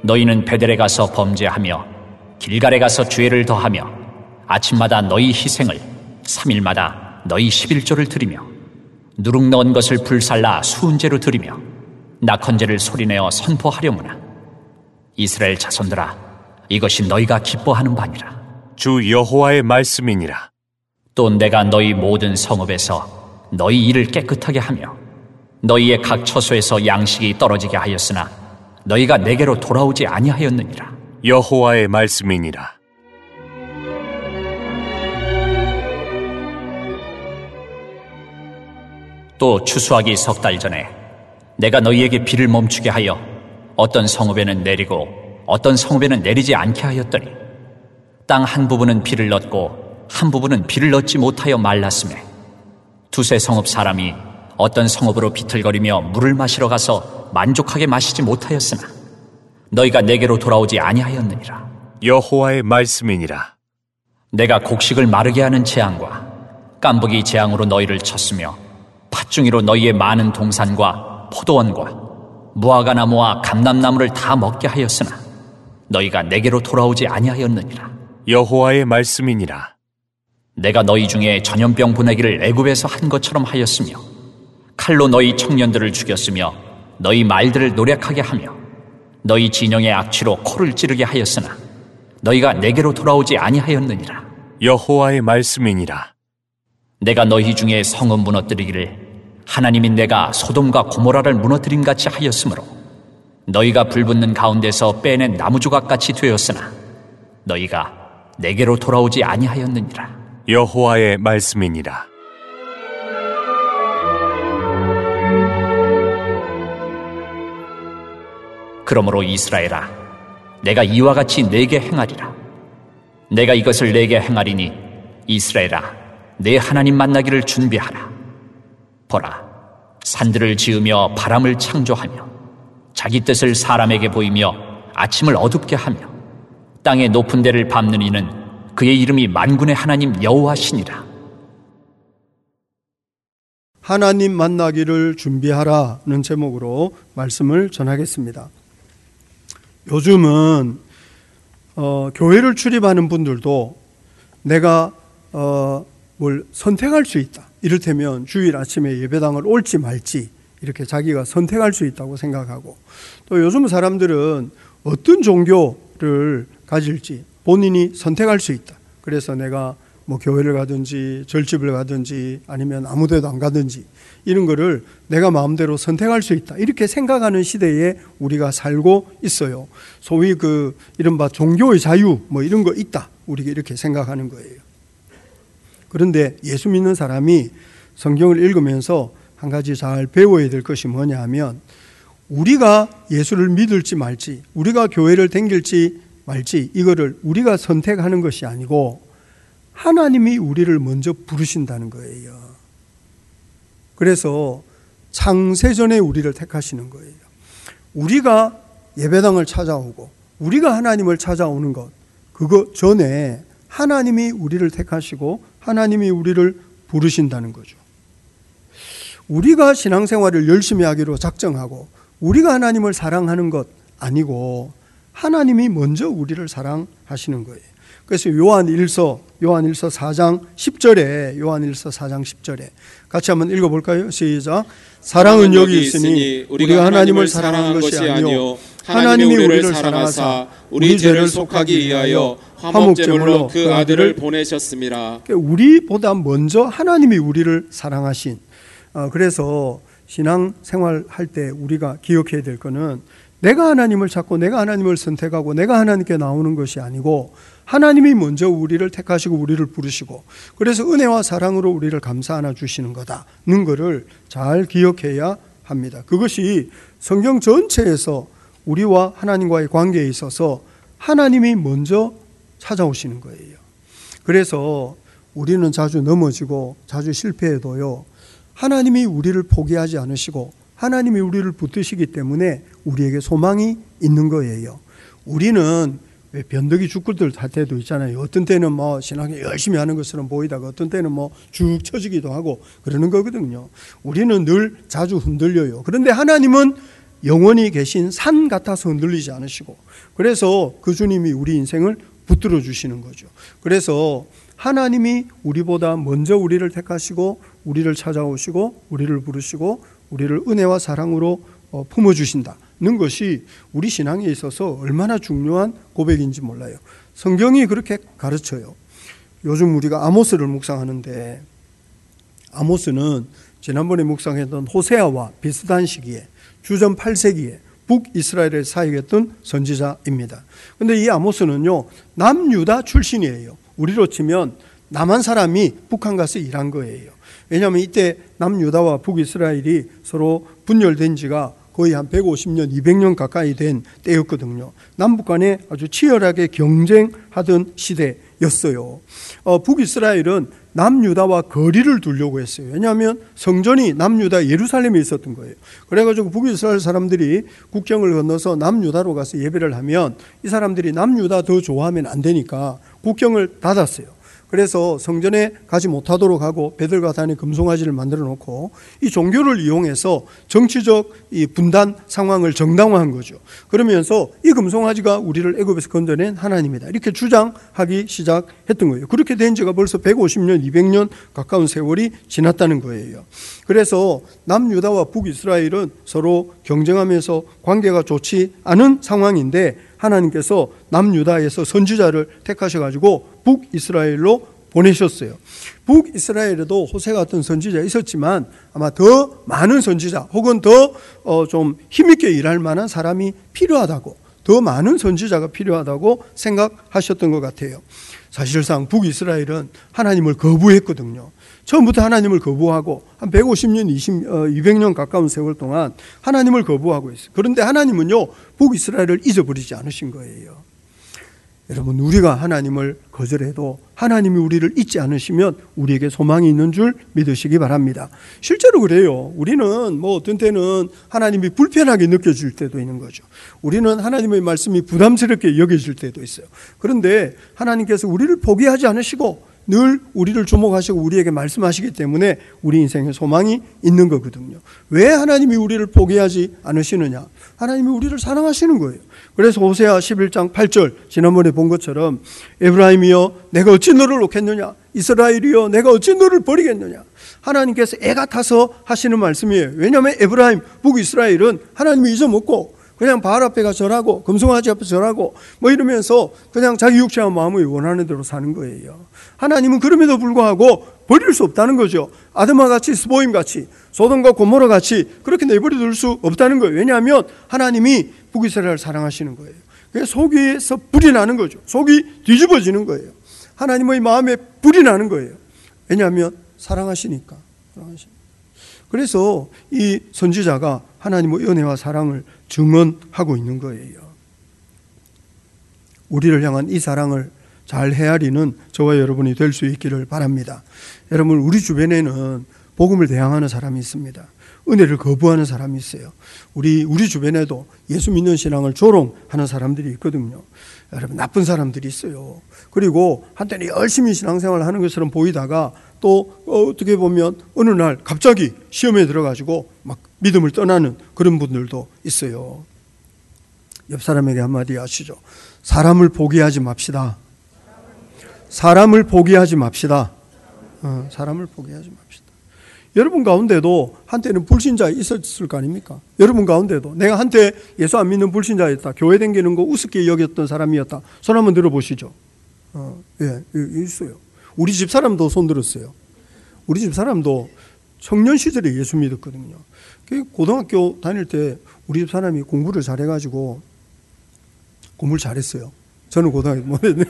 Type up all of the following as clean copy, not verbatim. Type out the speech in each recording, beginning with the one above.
너희는 베델에 가서 범죄하며 길갈에 가서 죄를 더하며 아침마다 너희 희생을 3일마다 너희 11조를 드리며 누룩 넣은 것을 불살라 수은제로 드리며 낙헌제를 소리내어 선포하려무나 이스라엘 자손들아, 이것이 너희가 기뻐하는 바니라. 주 여호와의 말씀이니라. 또 내가 너희 모든 성읍에서 너희 일을 깨끗하게 하며 너희의 각 처소에서 양식이 떨어지게 하였으나 너희가 내게로 돌아오지 아니하였느니라. 여호와의 말씀이니라. 또 추수하기 3달 전에 내가 너희에게 비를 멈추게 하여 어떤 성읍에는 내리고 어떤 성읍에는 내리지 않게 하였더니 땅 한 부분은 비를 넣고 한 부분은 비를 넣지 못하여 말랐으며 두세 성읍 사람이 어떤 성읍으로 비틀거리며 물을 마시러 가서 만족하게 마시지 못하였으나 너희가 내게로 돌아오지 아니하였느니라. 여호와의 말씀이니라. 내가 곡식을 마르게 하는 재앙과 깐부기 재앙으로 너희를 쳤으며 팥중이로 너희의 많은 동산과 포도원과 무화과 나무와 감람나무를 다 먹게 하였으나 너희가 내게로 돌아오지 아니하였느니라. 여호와의 말씀이니라. 내가 너희 중에 전염병 보내기를 애굽에서 한 것처럼 하였으며 칼로 너희 청년들을 죽였으며 너희 말들을 노력하게 하며 너희 진영의 악취로 코를 찌르게 하였으나 너희가 내게로 돌아오지 아니하였느니라. 여호와의 말씀이니라. 내가 너희 중에 성읍 무너뜨리기를 하나님이 내가 소돔과 고모라를 무너뜨린 같이 하였으므로 너희가 불붙는 가운데서 빼낸 나무조각같이 되었으나 너희가 내게로 돌아오지 아니하였느니라. 여호와의 말씀이니라. 그러므로 이스라엘아, 내가 이와 같이 네게 행하리라. 내가 이것을 네게 행하리니 이스라엘아, 내 하나님 만나기를 준비하라. 보라, 산들을 지으며 바람을 창조하며 자기 뜻을 사람에게 보이며 아침을 어둡게 하며 땅의 높은 데를 밟는 이는 그의 이름이 만군의 하나님 여호와시니라. 하나님 만나기를 준비하라는 제목으로 말씀을 전하겠습니다. 요즘은 교회를 출입하는 분들도 내가 뭘 선택할 수 있다. 이를테면 주일 아침에 예배당을 올지 말지 이렇게 자기가 선택할 수 있다고 생각하고, 또 요즘 사람들은 어떤 종교를 가질지 본인이 선택할 수 있다. 그래서 내가 뭐 교회를 가든지 절집을 가든지 아니면 아무 데도 안 가든지 이런 거를 내가 마음대로 선택할 수 있다. 이렇게 생각하는 시대에 우리가 살고 있어요. 소위 그 이른바 종교의 자유 뭐 이런 거 있다. 우리가 이렇게 생각하는 거예요. 그런데 예수 믿는 사람이 성경을 읽으면서 한 가지 잘 배워야 될 것이 뭐냐 하면, 우리가 예수를 믿을지 말지, 우리가 교회를 다닐지 말지 이거를 우리가 선택하는 것이 아니고 하나님이 우리를 먼저 부르신다는 거예요. 그래서 창세전에 우리를 택하시는 거예요. 우리가 예배당을 찾아오고 우리가 하나님을 찾아오는 것, 그거 전에 하나님이 우리를 택하시고 하나님이 우리를 부르신다는 거죠. 우리가 신앙생활을 열심히 하기로 작정하고 우리가 하나님을 사랑하는 것 아니고 하나님이 먼저 우리를 사랑하시는 거예요. 그래서 요한일서 4장 10절에 요한일서 4장 10절에 같이 한번 읽어볼까요? 시작. 사랑은 여기 있으니 우리가 하나님을 사랑한 것이 아니요 하나님이 우리를 사랑하사 우리 죄를 속하기 위하여 화목제물로 그 아들을 보내셨습니다. 우리보다 먼저 하나님이 우리를 사랑하신, 그래서 신앙생활 할 때 우리가 기억해야 될 것은 내가 하나님을 찾고 내가 하나님을 선택하고 내가 하나님께 나오는 것이 아니고 하나님이 먼저 우리를 택하시고 우리를 부르시고 그래서 은혜와 사랑으로 우리를 감싸 안아 주시는 거다는 것을 잘 기억해야 합니다. 그것이 성경 전체에서 우리와 하나님과의 관계에 있어서 하나님이 먼저 찾아오시는 거예요. 그래서 우리는 자주 넘어지고 자주 실패해도요, 하나님이 우리를 포기하지 않으시고 하나님이 우리를 붙드시기 때문에 우리에게 소망이 있는 거예요. 우리는 왜 변덕이 죽을들 할 때도 있잖아요. 어떤 때는 뭐 신앙에 열심히 하는 것처럼 보이다가 어떤 때는 뭐 쭉 처지기도 하고 그러는 거거든요. 우리는 늘 자주 흔들려요. 그런데 하나님은 영원히 계신 산 같아서 흔들리지 않으시고, 그래서 그 주님이 우리 인생을 붙들어 주시는 거죠. 그래서 하나님이 우리보다 먼저 우리를 택하시고 우리를 찾아오시고 우리를 부르시고 우리를 은혜와 사랑으로 품어주신다는 것이 우리 신앙에 있어서 얼마나 중요한 고백인지 몰라요. 성경이 그렇게 가르쳐요. 요즘 우리가 아모스를 묵상하는데, 아모스는 지난번에 묵상했던 호세아와 비슷한 시기에 주전 8세기에 북이스라엘에 사역했던 선지자입니다. 그런데 이 아모스는요, 남유다 출신이에요. 우리로 치면 남한 사람이 북한 가서 일한 거예요. 왜냐하면 이때 남유다와 북이스라엘이 서로 분열된 지가 거의 한 150년, 200년 가까이 된 때였거든요. 남북 간에 아주 치열하게 경쟁하던 시대였어요. 북이스라엘은 남유다와 거리를 두려고 했어요. 왜냐하면 성전이 남유다 예루살렘에 있었던 거예요. 그래가지고 북이스라엘 사람들이 국경을 건너서 남유다로 가서 예배를 하면 이 사람들이 남유다 더 좋아하면 안 되니까 국경을 닫았어요. 그래서 성전에 가지 못하도록 하고 베들가단에 금송아지를 만들어 놓고 이 종교를 이용해서 정치적 이 분단 상황을 정당화한 거죠. 그러면서 이 금송아지가 우리를 애굽에서 건져낸 하나님이다, 이렇게 주장하기 시작했던 거예요. 그렇게 된 지가 벌써 150년, 200년 가까운 세월이 지났다는 거예요. 그래서 남유다와 북이스라엘은 서로 경쟁하면서 관계가 좋지 않은 상황인데, 하나님께서 남유다에서 선지자를 택하셔가지고 북이스라엘로 보내셨어요. 북이스라엘에도 호세 같은 선지자 있었지만 아마 더 많은 선지자 혹은 더 좀 힘있게 일할 만한 사람이 필요하다고, 더 많은 선지자가 필요하다고 생각하셨던 것 같아요. 사실상 북이스라엘은 하나님을 거부했거든요. 처음부터 하나님을 거부하고 한 150년, 200년 가까운 세월 동안 하나님을 거부하고 있어요. 그런데 하나님은요, 북이스라엘을 잊어버리지 않으신 거예요. 여러분, 우리가 하나님을 거절해도 하나님이 우리를 잊지 않으시면 우리에게 소망이 있는 줄 믿으시기 바랍니다. 실제로 그래요. 우리는 어떤 때는 하나님이 불편하게 느껴질 때도 있는 거죠. 우리는 하나님의 말씀이 부담스럽게 여겨질 때도 있어요. 그런데 하나님께서 우리를 포기하지 않으시고 늘 우리를 주목하시고 우리에게 말씀하시기 때문에 우리 인생에 소망이 있는 거거든요. 왜 하나님이 우리를 포기하지 않으시느냐? 하나님이 우리를 사랑하시는 거예요. 그래서 호세아 11장 8절 지난번에 본 것처럼 에브라임이여 내가 어찌 너를 놓겠느냐, 이스라엘이여 내가 어찌 너를 버리겠느냐. 하나님께서 애가 타서 하시는 말씀이에요. 왜냐하면 에브라임, 북이스라엘은 하나님이 잊어먹고 그냥 바알 앞에 가서 절하고 금송아지 앞에 절하고 이러면서 그냥 자기 육체와 마음이 원하는 대로 사는 거예요. 하나님은 그럼에도 불구하고 버릴 수 없다는 거죠. 아드마같이 스보임같이 소돔과 고모라 같이 그렇게 내버려 둘 수 없다는 거예요. 왜냐하면 하나님이 북이스라엘을 사랑하시는 거예요. 그래서 속에서 불이 나는 거죠. 속이 뒤집어지는 거예요. 하나님의 마음에 불이 나는 거예요. 왜냐하면 사랑하시니까. 그래서 이 선지자가 하나님의 은혜와 사랑을 증언하고 있는 거예요. 우리를 향한 이 사랑을 잘 헤아리는 저와 여러분이 될 수 있기를 바랍니다. 여러분, 우리 주변에는 복음을 대항하는 사람이 있습니다. 은혜를 거부하는 사람이 있어요. 우리 주변에도 예수 믿는 신앙을 조롱하는 사람들이 있거든요. 여러분, 나쁜 사람들이 있어요. 그리고 한때는 열심히 신앙생활을 하는 것처럼 보이다가 또 어떻게 보면 어느 날 갑자기 시험에 들어가지고 막 믿음을 떠나는 그런 분들도 있어요. 옆 사람에게 한마디 하시죠. 사람을 포기하지 맙시다. 사람을 포기하지 맙시다. 사람을 포기하지 맙시다. 여러분 가운데도 한때는 불신자 있었을 거 아닙니까? 여러분 가운데도 내가 한때 예수 안 믿는 불신자였다, 교회 다니는 거 우습게 여겼던 사람이었다, 손 한번 들어보시죠. 예, 있어요. 우리 집 사람도 손 들었어요. 우리 집 사람도 청년 시절에 예수 믿었거든요. 고등학교 다닐 때 우리 집 사람이 공부를 잘해가지고 공부를 잘했어요. 저는 고등학교 못했는데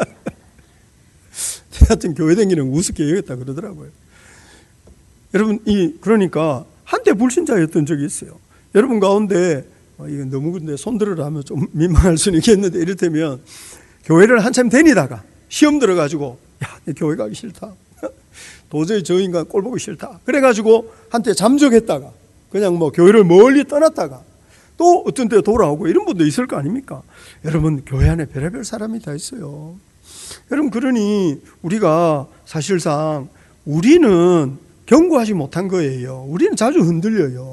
하여튼 교회 다니는 거 우습게 여겼다 그러더라고요. 여러분, 그러니까 한때 불신자였던 적이 있어요. 여러분 가운데 이건 너무 근데 손들으라 하면 좀 민망할 수는 있겠는데, 이를테면 교회를 한참 다니다가 시험 들어가지고 내 교회 가기 싫다, 도저히 저 인간 꼴 보기 싫다, 그래가지고 한때 잠적했다가 그냥 교회를 멀리 떠났다가 또 어떤 때 돌아오고 이런 분도 있을 거 아닙니까? 여러분, 교회 안에 별의별 사람이 다 있어요. 여러분, 그러니 우리가 사실상 우리는 견고하지 못한 거예요. 우리는 자주 흔들려요.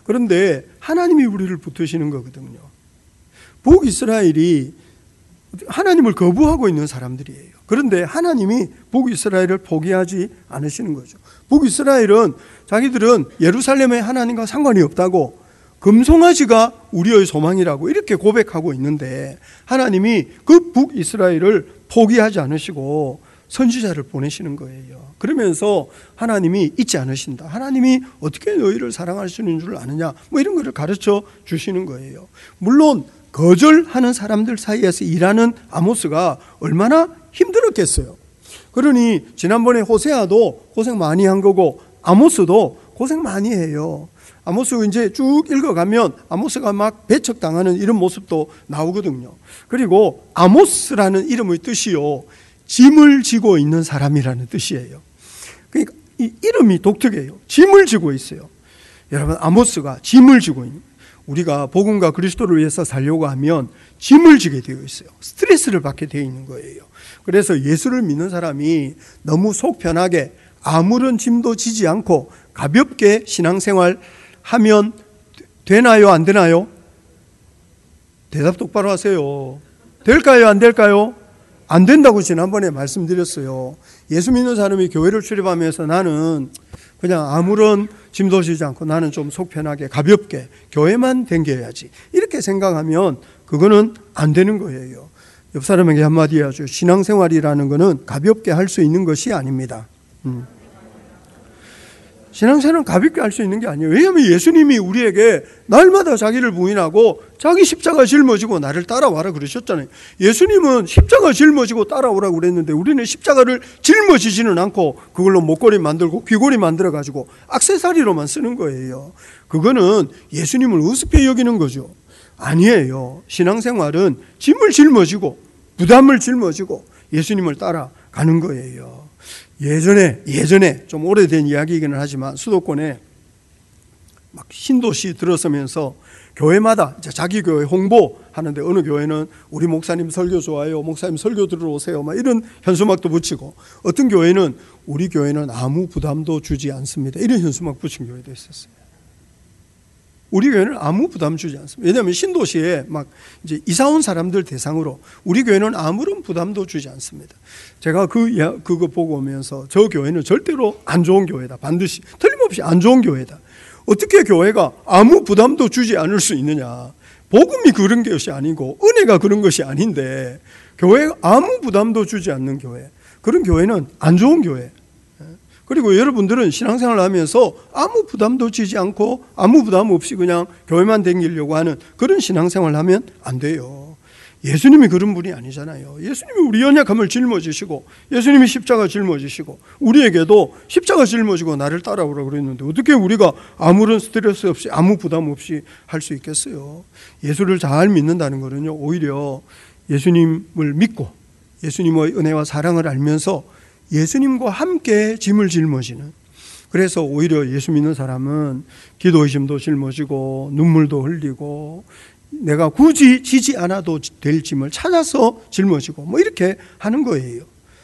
그런데 하나님이 우리를 붙드시는 거거든요. 북이스라엘이 하나님을 거부하고 있는 사람들이에요. 그런데 하나님이 북이스라엘을 포기하지 않으시는 거죠. 북이스라엘은 자기들은 예루살렘의 하나님과 상관이 없다고, 금송아지가 우리의 소망이라고 이렇게 고백하고 있는데, 하나님이 그 북이스라엘을 포기하지 않으시고 선지자를 보내시는 거예요. 그러면서 하나님이 잊지 않으신다. 하나님이 어떻게 너희를 사랑할 수 있는 줄 아느냐, 뭐 이런 것을 가르쳐 주시는 거예요. 물론 거절하는 사람들 사이에서 일하는 아모스가 얼마나 힘들었겠어요. 그러니 지난번에 호세아도 고생 많이 한 거고 아모스도 고생 많이 해요. 아모스 이제 쭉 읽어가면 아모스가 막 배척당하는 이런 모습도 나오거든요. 그리고 아모스라는 이름의 뜻이요, 짐을 지고 있는 사람이라는 뜻이에요. 그러니까 이 이름이 독특해요. 짐을 지고 있어요. 여러분, 아모스가 짐을 지고 있는, 우리가 복음과 그리스도를 위해서 살려고 하면 짐을 지게 되어 있어요. 스트레스를 받게 되어 있는 거예요. 그래서 예수를 믿는 사람이 너무 속 편하게 아무런 짐도 지지 않고 가볍게 신앙생활 하면 되나요? 안 되나요? 대답 똑바로 하세요. 될까요? 안 될까요? 안 된다고 지난번에 말씀드렸어요. 예수 믿는 사람이 교회를 출입하면서 나는 그냥 아무런 짐도 지지 않고 나는 좀 속 편하게 가볍게 교회만 댕겨야지, 이렇게 생각하면 그거는 안 되는 거예요. 옆 사람에게 한마디 해야죠. 신앙생활이라는 거는 가볍게 할 수 있는 것이 아닙니다. 신앙생활은 가볍게 할 수 있는 게 아니에요. 왜냐하면 예수님이 우리에게 날마다 자기를 부인하고 자기 십자가 짊어지고 나를 따라와라 그러셨잖아요. 예수님은 십자가 짊어지고 따라오라고 그랬는데 우리는 십자가를 짊어지지는 않고 그걸로 목걸이 만들고 귀걸이 만들어가지고 액세서리로만 쓰는 거예요. 그거는 예수님을 우습게 여기는 거죠. 아니에요. 신앙생활은 짐을 짊어지고 부담을 짊어지고 예수님을 따라가는 거예요. 예전에 좀 오래된 이야기이기는 하지만 수도권에 막 신도시 들어서면서 교회마다 이제 자기 교회 홍보하는데, 어느 교회는 우리 목사님 설교 좋아요, 목사님 설교 들어오세요, 막 이런 현수막도 붙이고, 어떤 교회는 우리 교회는 아무 부담도 주지 않습니다, 이런 현수막 붙인 교회도 있었어요. 우리 교회는 아무 부담 주지 않습니다. 왜냐하면 신도시에 막 이제 이사 온 사람들 대상으로 우리 교회는 아무런 부담도 주지 않습니다. 제가 그거 보고 오면서 저 교회는 절대로 안 좋은 교회다, 반드시 틀림없이 안 좋은 교회다. 어떻게 교회가 아무 부담도 주지 않을 수 있느냐? 복음이 그런 것이 아니고 은혜가 그런 것이 아닌데 교회가 아무 부담도 주지 않는 교회, 그런 교회는 안 좋은 교회. 그리고 여러분들은 신앙생활을 하면서 아무 부담도 지지 않고 아무 부담 없이 그냥 교회만 다니려고 하는 그런 신앙생활을 하면 안 돼요. 예수님이 그런 분이 아니잖아요. 예수님이 우리 연약함을 짊어지시고 예수님이 십자가 짊어지시고 우리에게도 십자가 짊어지고 나를 따라오라고 그랬는데 어떻게 우리가 아무런 스트레스 없이 아무 부담 없이 할 수 있겠어요? 예수를 잘 믿는다는 것은요, 오히려 예수님을 믿고 예수님의 은혜와 사랑을 알면서 예수님과 함께 짐을 짊어지는, 그래서 오히려 예수 믿는 사람은 기도의 짐도 짊어지고 눈물도 흘리고 내가 굳이 지지 않아도 될 짐을 찾아서 짊어지고 뭐 이렇게 하는 거예요.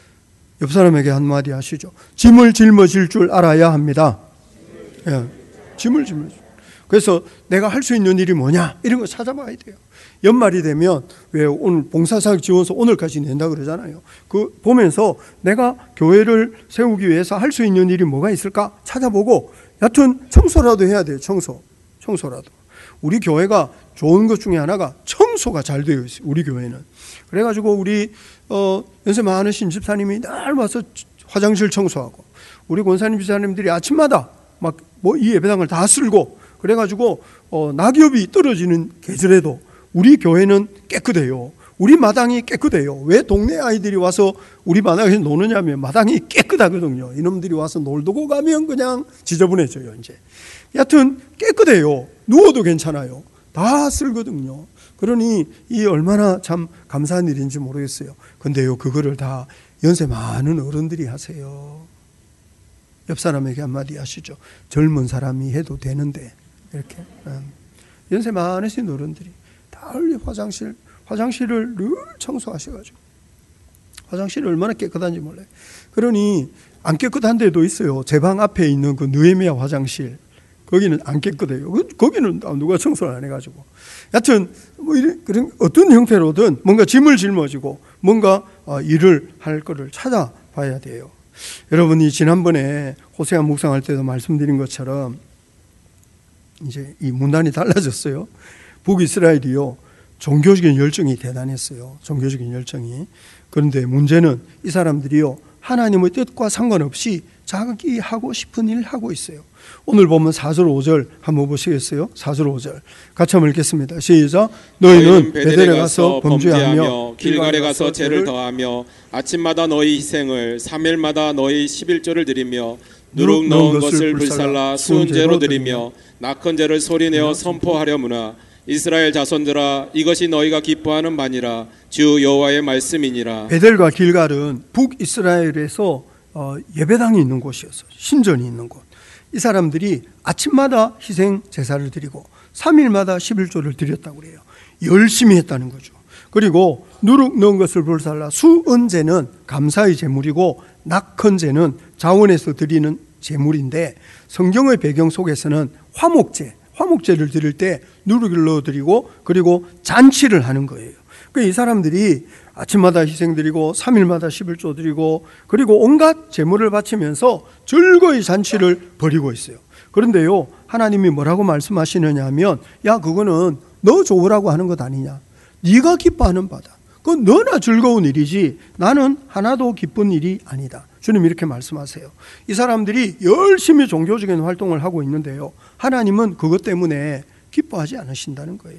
옆 사람에게 한마디 하시죠. 짐을 짊어질 줄 알아야 합니다. 예, 짐을 짊어질. 그래서 내가 할 수 있는 일이 뭐냐, 이런 거 찾아봐야 돼요. 연말이 되면 왜 오늘 봉사사역 지원서 오늘까지 낸다 그러잖아요. 그 보면서 내가 교회를 세우기 위해서 할 수 있는 일이 뭐가 있을까 찾아보고, 여튼 청소라도 해야 돼요. 청소라도. 우리 교회가 좋은 것 중에 하나가 청소가 잘 되어 있어요. 우리 교회는. 그래가지고 우리 연세 많으신 집사님이 날 와서 화장실 청소하고, 우리 권사님 집사님들이 아침마다 막 뭐 이 예배당을 다 쓸고, 그래가지고 낙엽이 떨어지는 계절에도 우리 교회는 깨끗해요. 우리 마당이 깨끗해요. 왜 동네 아이들이 와서 우리 마당에서 노느냐면 마당이 깨끗하거든요. 이놈들이 와서 놀고 가면 그냥 지저분해져요. 이제 여튼 깨끗해요. 누워도 괜찮아요. 다 쓸거든요. 그러니 이 얼마나 참 감사한 일인지 모르겠어요. 근데요, 그거를 다 연세 많은 어른들이 하세요. 옆 사람에게 한마디 하시죠. 젊은 사람이 해도 되는데, 이렇게. 연세 많으신 어른들이 다 화장실을 늘 청소하셔가지고, 화장실이 얼마나 깨끗한지 몰라요. 그러니 안 깨끗한 데도 있어요. 제 방 앞에 있는 그 느헤미야 화장실, 거기는 안 깨끗해요. 거기는 누가 청소를 안 해가지고. 여튼 뭐 그런 어떤 형태로든 뭔가 짐을 짊어지고 뭔가 일을 할 거를 찾아봐야 돼요. 여러분이 지난번에 호세아 묵상할 때도 말씀드린 것처럼 이제 이 문단이 달라졌어요. 북이스라엘이요, 종교적인 열정이 대단했어요. 종교적인 열정이. 그런데 문제는 이 사람들이요, 하나님의 뜻과 상관없이 자기 하고 싶은 일을 하고 있어요. 오늘 보면 4절 5절 한번 보시겠어요? 4절 5절 같이 한번 읽겠습니다. 시작. 너희는 베델에 가서 범죄하며 길갈에 가서 죄를 더하며 아침마다 너희 희생을 3일마다 너희 11조를 드리며 누룩 넣은 것을 불살라 수은제로 드리며 낙헌 제를 소리내어 선포하려무나 이스라엘 자손들아, 이것이 너희가 기뻐하는 바니라. 주 여호와의 말씀이니라. 베델과 길갈은 북이스라엘에서 예배당이 있는 곳이었어요. 신전이 있는 곳. 이 사람들이 아침마다 희생 제사를 드리고 3일마다 11조를 드렸다고 그래요. 열심히 했다는 거죠. 그리고 누룩 넣은 것을 불살라 수은제는 감사의 제물이고 낙헌제는 자원에서 드리는 제물인데, 성경의 배경 속에서는 화목제를 드릴 때 누룩을 넣어드리고 그리고 잔치를 하는 거예요. 이 사람들이 아침마다 희생드리고 3일마다 11조 드리고 그리고 온갖 제물을 바치면서 즐거이 잔치를 벌이고 있어요. 그런데요, 하나님이 뭐라고 말씀하시느냐 하면, 야, 그거는 너 좋으라고 하는 것 아니냐, 네가 기뻐하는 바다, 그건 너나 즐거운 일이지 나는 하나도 기쁜 일이 아니다. 주님 이렇게 말씀하세요. 이 사람들이 열심히 종교적인 활동을 하고 있는데요, 하나님은 그것 때문에 기뻐하지 않으신다는 거예요.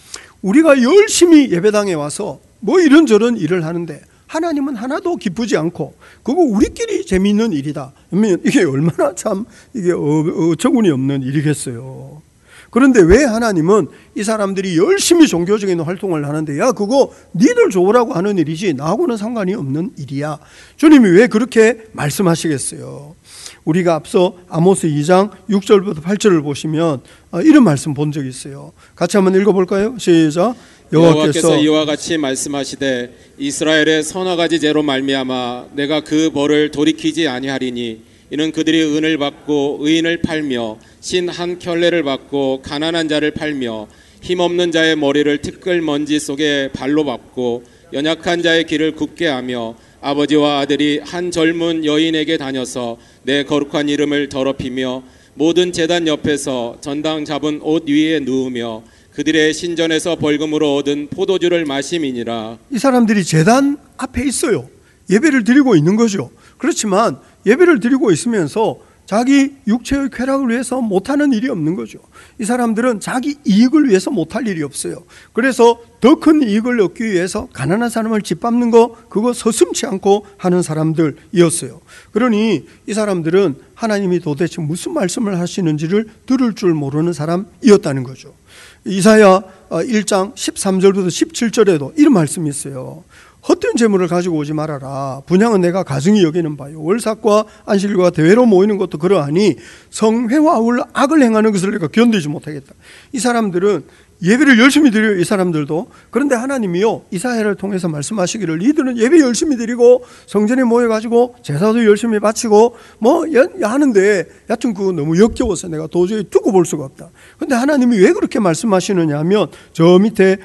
우리가 열심히 예배당에 와서 뭐 이런저런 일을 하는데 하나님은 하나도 기쁘지 않고 그거 우리끼리 재미있는 일이다. 이게 얼마나 참 이게 어처구니 없는 일이겠어요. 그런데 왜 하나님은 이 사람들이 열심히 종교적인 활동을 하는데, 야, 그거 니들 좋으라고 하는 일이지 나하고는 상관이 없는 일이야, 주님이 왜 그렇게 말씀하시겠어요? 우리가 앞서 아모스 2장 6절부터 8절을 보시면 이런 말씀 본 적이 있어요. 같이 한번 읽어볼까요? 시작. 여호와께서 이와 같이 말씀하시되 이스라엘의 서너 가지 죄로 말미암아 내가 그 벌을 돌이키지 아니하리니 이는 그들이 은을 받고 의인을 팔며 신 한 켤레를 받고 가난한 자를 팔며 힘없는 자의 머리를 티끌 먼지 속에 발로 밟고 연약한 자의 길을 굽게 하며 아버지와 아들이 한 젊은 여인에게 다녀서 내 거룩한 이름을 더럽히며 모든 제단 옆에서 전당 잡은 옷 위에 누우며 그들의 신전에서 벌금으로 얻은 포도주를 마심이니라. 이 사람들이 제단 앞에 있어요. 예배를 드리고 있는 거죠. 그렇지만 예배를 드리고 있으면서 자기 육체의 쾌락을 위해서 못하는 일이 없는 거죠. 이 사람들은 자기 이익을 위해서 못할 일이 없어요. 그래서 더 큰 이익을 얻기 위해서 가난한 사람을 짓밟는 거, 그거 서슴지 않고 하는 사람들이었어요. 그러니 이 사람들은 하나님이 도대체 무슨 말씀을 하시는지를 들을 줄 모르는 사람이었다는 거죠. 이사야 1장 13절부터 17절에도 이런 말씀이 있어요. 헛된 재물을 가지고 오지 말아라. 분향은 내가 가증히 여기는 바요. 월삭과 안식일과 대회로 모이는 것도 그러하니 성회와 아울러 악을 행하는 것을 내가 견디지 못하겠다. 이 사람들은 예배를 열심히 드려요. 이 사람들도. 그런데 하나님이요, 이사야를 통해서 말씀하시기를 이들은 예배 열심히 드리고 성전에 모여가지고 제사도 열심히 바치고 뭐 하는데 여튼 그거 너무 역겨워서 내가 도저히 두고 볼 수가 없다. 그런데 하나님이 왜 그렇게 말씀하시느냐 하면 저 밑에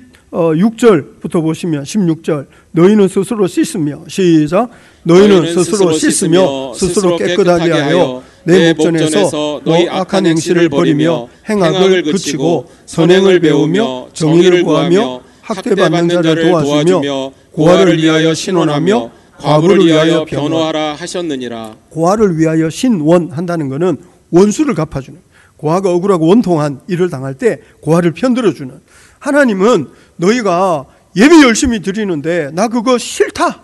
6절부터 보시면 16절, 너희는 스스로 씻으며, 시작, 너희는 스스로 씻으며 스스로 깨끗하게 하여 내 목전에서 너희 악한 행실을 버리며 행악을 그치고 선행을 배우며 정의를 구하며 학대받는 자를 도와주며 고아를 위하여 신원하며 과부를 위하여 변호하라 하셨느니라. 고아를 위하여 신원한다는 것은 원수를 갚아주는, 고아가 억울하고 원통한 일을 당할 때 고아를 편들어주는. 하나님은 너희가 예배 열심히 드리는데 나 그거 싫다,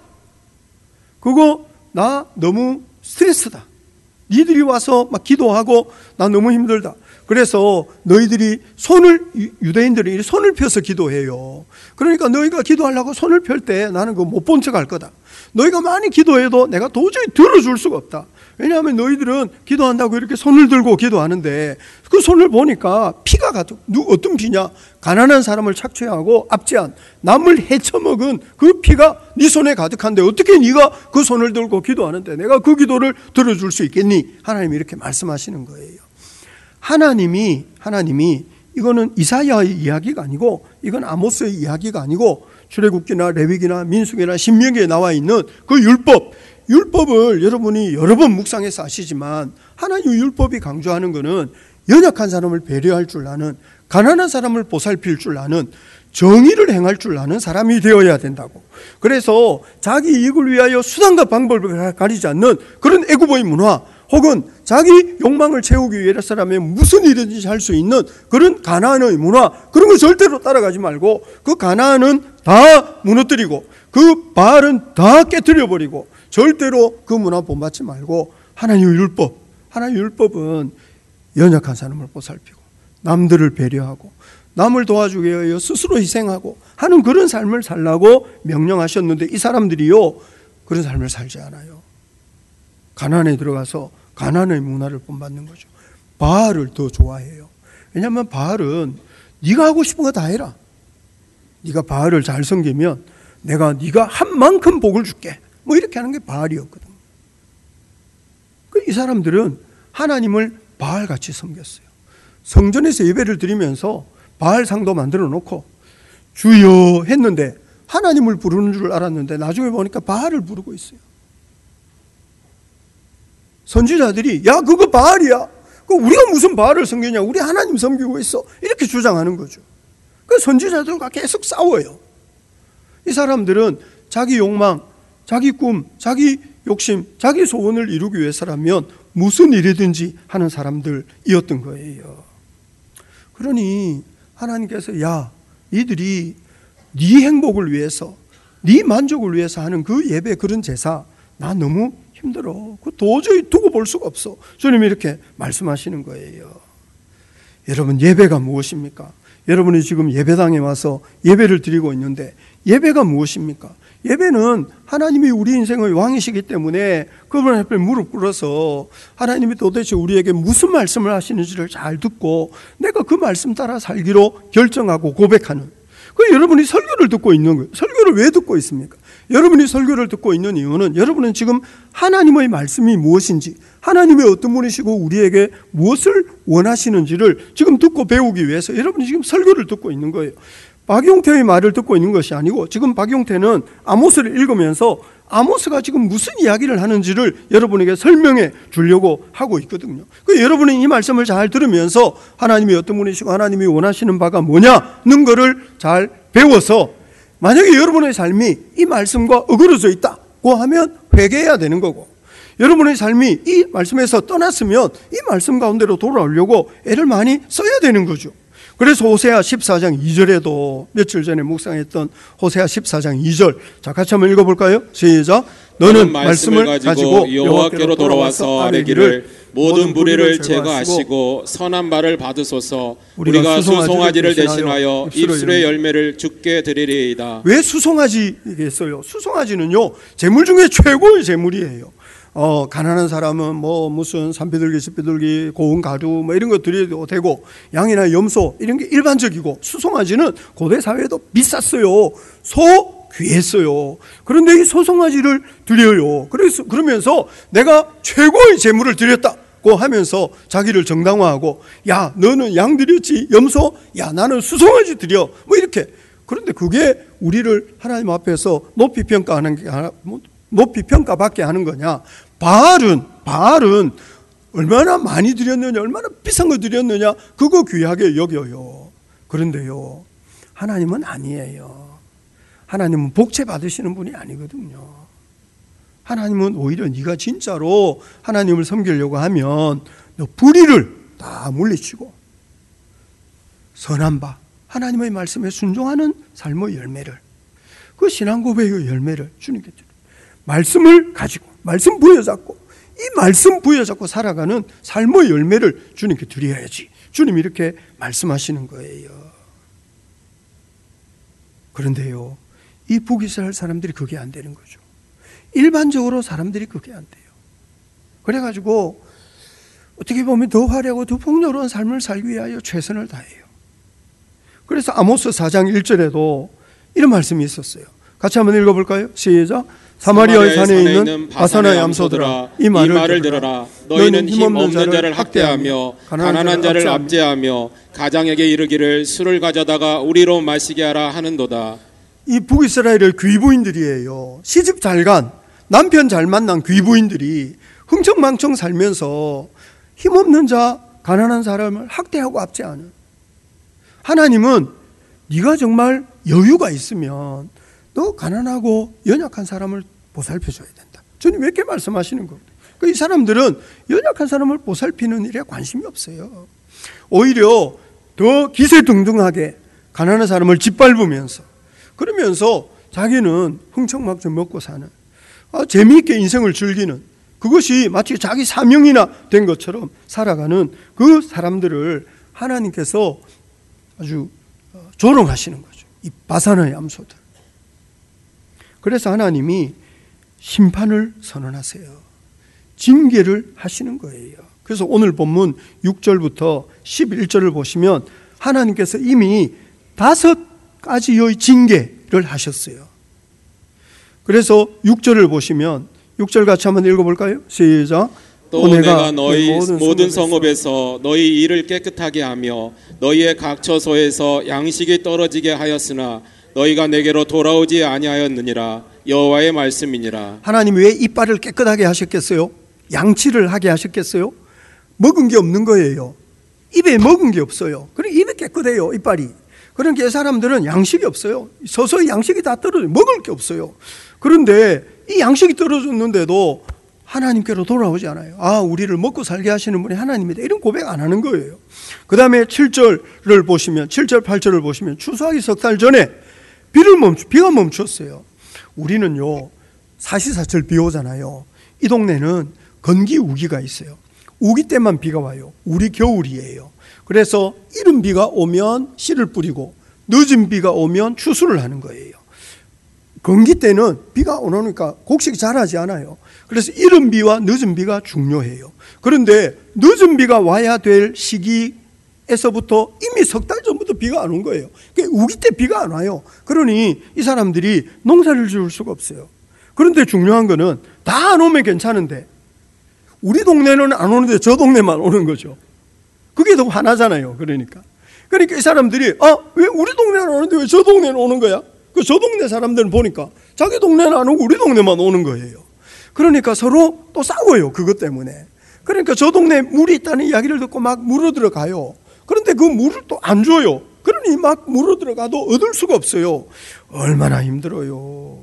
그거 나 너무 스트레스다, 니들이 와서 막 기도하고 나 너무 힘들다, 그래서 너희들이 유대인들이 손을 펴서 기도해요. 그러니까 너희가 기도하려고 손을 펼 때 나는 그거 못 본 척 할 거다. 너희가 많이 기도해도 내가 도저히 들어줄 수가 없다. 왜냐하면 너희들은 기도한다고 이렇게 손을 들고 기도하는데 그 손을 보니까 피가 가득, 어떤 피냐, 가난한 사람을 착취하고 압제한, 남을 헤쳐먹은 그 피가 네 손에 가득한데 어떻게 네가 그 손을 들고 기도하는데 내가 그 기도를 들어줄 수 있겠니? 하나님이 이렇게 말씀하시는 거예요. 하나님이 이거는 이사야의 이야기가 아니고, 이건 아모스의 이야기가 아니고, 출애굽기나 레위기나 민수기나 신명기에 나와 있는 그 율법을 여러분이 여러 번 묵상해서 아시지만, 하나님의 율법이 강조하는 것은 연약한 사람을 배려할 줄 아는, 가난한 사람을 보살필 줄 아는, 정의를 행할 줄 아는 사람이 되어야 된다고. 그래서 자기 이익을 위하여 수단과 방법을 가리지 않는 그런 애굽의 문화, 혹은 자기 욕망을 채우기 위해서라면 무슨 일이든지 할 수 있는 그런 가나안의 문화, 그런 거 절대로 따라가지 말고, 그 가나안은 다 무너뜨리고 그 바알은 다 깨뜨려버리고 절대로 그 문화 본받지 말고, 하나님의 율법은 연약한 사람을 보살피고 남들을 배려하고 남을 도와주기 위하여 스스로 희생하고 하는 그런 삶을 살라고 명령하셨는데, 이 사람들이요 그런 삶을 살지 않아요. 가나안에 들어가서 가나안의 문화를 본받는 거죠. 바알을 더 좋아해요. 왜냐하면 바알은 네가 하고 싶은 거 다 해라. 네가 바알을 잘 섬기면 내가 네가 한 만큼 복을 줄게. 뭐 이렇게 하는 게 바알이었거든. 이 사람들은 하나님을 바알같이 섬겼어요. 성전에서 예배를 드리면서 바알 상도 만들어 놓고 주여 했는데 하나님을 부르는 줄 알았는데 나중에 보니까 바알을 부르고 있어요. 선지자들이 야 그거 바알이야. 우리가 무슨 바알을 섬기냐. 우리 하나님 섬기고 있어. 이렇게 주장하는 거죠. 그 선지자들과 계속 싸워요. 이 사람들은 자기 욕망, 자기 꿈, 자기 욕심, 자기 소원을 이루기 위해서라면 무슨 일이든지 하는 사람들이었던 거예요. 그러니 하나님께서 야 이들이 네 행복을 위해서, 네 만족을 위해서 하는 그 예배, 그런 제사 나 너무 힘들어. 그 도저히 두고 볼 수가 없어. 주님이 이렇게 말씀하시는 거예요. 여러분, 예배가 무엇입니까? 여러분이 지금 예배당에 와서 예배를 드리고 있는데 예배가 무엇입니까? 예배는 하나님이 우리 인생의 왕이시기 때문에 그분 앞에 무릎 꿇어서 하나님이 도대체 우리에게 무슨 말씀을 하시는지를 잘 듣고 내가 그 말씀 따라 살기로 결정하고 고백하는, 그 여러분이 설교를 듣고 있는 거예요. 설교를 왜 듣고 있습니까? 여러분이 설교를 듣고 있는 이유는 여러분은 지금 하나님의 말씀이 무엇인지, 하나님의 어떤 분이시고 우리에게 무엇을 원하시는지를 지금 듣고 배우기 위해서 여러분이 지금 설교를 듣고 있는 거예요. 박용태의 말을 듣고 있는 것이 아니고, 지금 박용태는 아모스를 읽으면서 아모스가 지금 무슨 이야기를 하는지를 여러분에게 설명해 주려고 하고 있거든요. 여러분이 이 말씀을 잘 들으면서 하나님이 어떤 분이시고 하나님이 원하시는 바가 뭐냐는 거를 잘 배워서, 만약에 여러분의 삶이 이 말씀과 어그러져 있다고 하면 회개해야 되는 거고, 여러분의 삶이 이 말씀에서 떠났으면 이 말씀 가운데로 돌아오려고 애를 많이 써야 되는 거죠. 그래서 호세아 14장 2절에도 며칠 전에 묵상했던 호세아 14장 2절, 자 같이 한번 읽어볼까요? 시작. 너는 말씀을 가지고 여호와께로 돌아와서 아뢰기를 모든 무리를 제거하시고 선한 발을 받으소서. 우리가 수송아지를 대신하여 입술의 열매를 주께 드리리이다. 왜 수송아지겠어요? 수송아지는요 재물 중에 최고의 재물이에요. 가난한 사람은 뭐 무슨 산비둘기, 집비둘기, 고운 가루 뭐 이런 거 드려도 되고, 양이나 염소 이런 게 일반적이고, 수송아지는 고대 사회에도 비쌌어요. 소 귀했어요. 그런데 이 수송아지를 드려요. 그러면서 내가 최고의 재물을 드렸다고 하면서 자기를 정당화하고, 야 너는 양 드렸지, 염소, 야 나는 수송아지 드려, 뭐 이렇게. 그런데 그게 우리를 하나님 앞에서 높이 평가받게 하는 거냐? 바알은 얼마나 많이 드렸느냐, 얼마나 비싼 거 드렸느냐, 그거 귀하게 여겨요. 그런데요, 하나님은 아니에요. 하나님은 복채 받으시는 분이 아니거든요. 하나님은 오히려 네가 진짜로 하나님을 섬기려고 하면 너 불의를 다 물리치고 선한 바, 하나님의 말씀에 순종하는 삶의 열매를, 그 신앙 고백의 열매를 주님께 드려요. 말씀을 가지고, 말씀 부여잡고, 이 말씀 부여잡고 살아가는 삶의 열매를 주님께 드려야지. 주님이 이렇게 말씀하시는 거예요. 그런데요, 이 북이스라엘 사람들이 그게 안 되는 거죠. 일반적으로 사람들이 그게 안 돼요. 그래가지고 어떻게 보면 더 화려하고 더 풍요로운 삶을 살기 위하여 최선을 다해요. 그래서 아모스 4장 1절에도 이런 말씀이 있었어요. 같이 한번 읽어볼까요? 시작. 사마리아의 산에 있는 바사나 얌소들아, 이 말을 들어라. 너희는 힘없는 자를 학대하며 가난한 자를 압제하며 가장에게 이르기를 술을 가져다가 우리로 마시게 하라 하는도다. 이 북이스라엘의 귀부인들이에요. 시집 잘 간, 남편 잘 만난 귀부인들이 흥청망청 살면서 힘없는 자, 가난한 사람을 학대하고 압제하는. 하나님은 네가 정말 여유가 있으면 너 가난하고 연약한 사람을 보살펴줘야 된다. 주님 왜 이렇게 말씀하시는 겁니다. 이 사람들은 연약한 사람을 보살피는 일에 관심이 없어요. 오히려 더 기세등등하게 가난한 사람을 짓밟으면서, 그러면서 자기는 흥청망청 먹고 사는, 재미있게 인생을 즐기는, 그것이 마치 자기 사명이나 된 것처럼 살아가는 그 사람들을 하나님께서 아주 조롱하시는 거죠. 이 바사나의 암소들. 그래서 하나님이 심판을 선언하세요. 징계를 하시는 거예요. 그래서 오늘 본문 6절부터 11절을 보시면 하나님께서 이미 5가지의 징계를 하셨어요. 그래서 6절을 보시면 6절 같이 한번 읽어볼까요? 시작. 또 내가 너희 모든 성읍에서 너희 일을 깨끗하게 하며 너희의 각 처소에서 양식이 떨어지게 하였으나 너희가 내게로 돌아오지 아니하였느니라. 여호와의 말씀이니라. 하나님이 왜 이빨을 깨끗하게 하셨겠어요? 양치를 하게 하셨겠어요? 먹은 게 없는 거예요. 입에 먹은 게 없어요. 그래 입이 깨끗해요, 이빨이. 그러니까 이 사람들은 양식이 없어요. 서서히 양식이 다 떨어져요. 먹을 게 없어요. 그런데 이 양식이 떨어졌는데도 하나님께로 돌아오지 않아요. 우리를 먹고 살게 하시는 분이 하나님이다, 이런 고백 안 하는 거예요. 그 다음에 7절을 보시면, 7절 8절을 보시면 추수하기 석 달 전에 비가 멈췄어요. 우리는요, 사시사철 비 오잖아요. 이 동네는 건기 우기가 있어요. 우기 때만 비가 와요. 우리 겨울이에요. 그래서 이른 비가 오면 씨를 뿌리고 늦은 비가 오면 추수를 하는 거예요. 건기 때는 비가 안 오니까 곡식이 자라지 않아요. 그래서 이른 비와 늦은 비가 중요해요. 그런데 늦은 비가 와야 될 시기에서부터 이미 석 달 전부터 비가 안 온 거예요. 우기 때 비가 안 와요. 그러니 이 사람들이 농사를 지을 수가 없어요. 그런데 중요한 거는 다 안 오면 괜찮은데 우리 동네는 안 오는데 저 동네만 오는 거죠. 그게 더 화나잖아요. 그러니까 이 사람들이 왜 우리 동네는 안 오는데 왜 저 동네는 오는 거야? 저 동네 사람들은 보니까 자기 동네는 안 오고 우리 동네만 오는 거예요. 그러니까 서로 또 싸워요. 그것 때문에. 그러니까 저 동네에 물이 있다는 이야기를 듣고 막 물어 들어가요. 그런데 그 물을 또 안 줘요. 그러니 막 물어 들어가도 얻을 수가 없어요. 얼마나 힘들어요.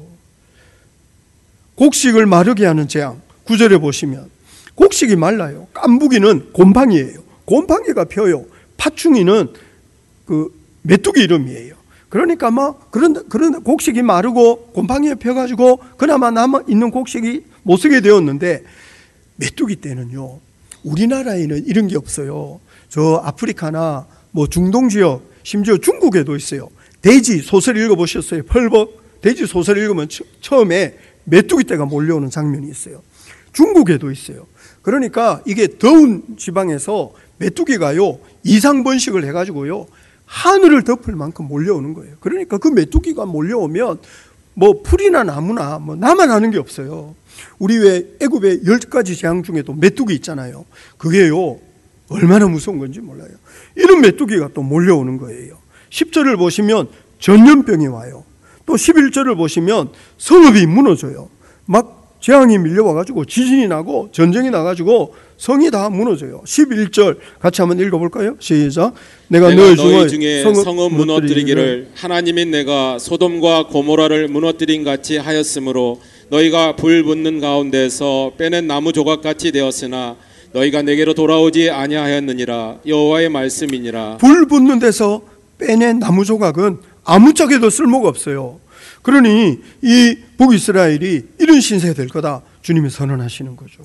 곡식을 마르게 하는 재앙. 9절에 보시면 곡식이 말라요. 깐부기는 곰팡이에요. 곰팡이가 펴요. 팥충이는 그 메뚜기 이름이에요. 그러니까 그런 곡식이 마르고 곰팡이에 펴가지고 그나마 남아 있는 곡식이 못 쓰게 되었는데, 메뚜기 때는요, 우리나라에는 이런 게 없어요. 저 아프리카나 중동 지역, 심지어 중국에도 있어요. 돼지 소설 읽어보셨어요? 펄벅 돼지 소설 읽으면 처음에 메뚜기 떼가 몰려오는 장면이 있어요. 중국에도 있어요. 그러니까 이게 더운 지방에서 메뚜기가요, 이상 번식을 해가지고요, 하늘을 덮을 만큼 몰려오는 거예요. 그러니까 그 메뚜기가 몰려오면 풀이나 나무나 나만 하는 게 없어요. 우리 왜 애굽의 10가지 재앙 중에도 메뚜기 있잖아요. 그게요, 얼마나 무서운 건지 몰라요. 이런 메뚜기가 또 몰려오는 거예요. 10절을 보시면 전염병이 와요. 또 11절을 보시면 성읍이 무너져요. 막 재앙이 밀려와가지고 지진이 나고 전쟁이 나가지고 성이 다 무너져요. 11절 같이 한번 읽어볼까요? 시작. 내가 너희 중에 성읍 무너뜨리기를 하나님인 내가 소돔과 고모라를 무너뜨린 같이 하였으므로 너희가 불 붙는 가운데서 빼낸 나무 조각같이 되었으나 너희가 내게로 돌아오지 아니하였느니라. 여호와의 말씀이니라. 불 붙는 데서 빼낸 나무 조각은 아무짝에도 쓸모가 없어요. 그러니 이 북이스라엘이 이런 신세가 될 거다 주님이 선언하시는 거죠.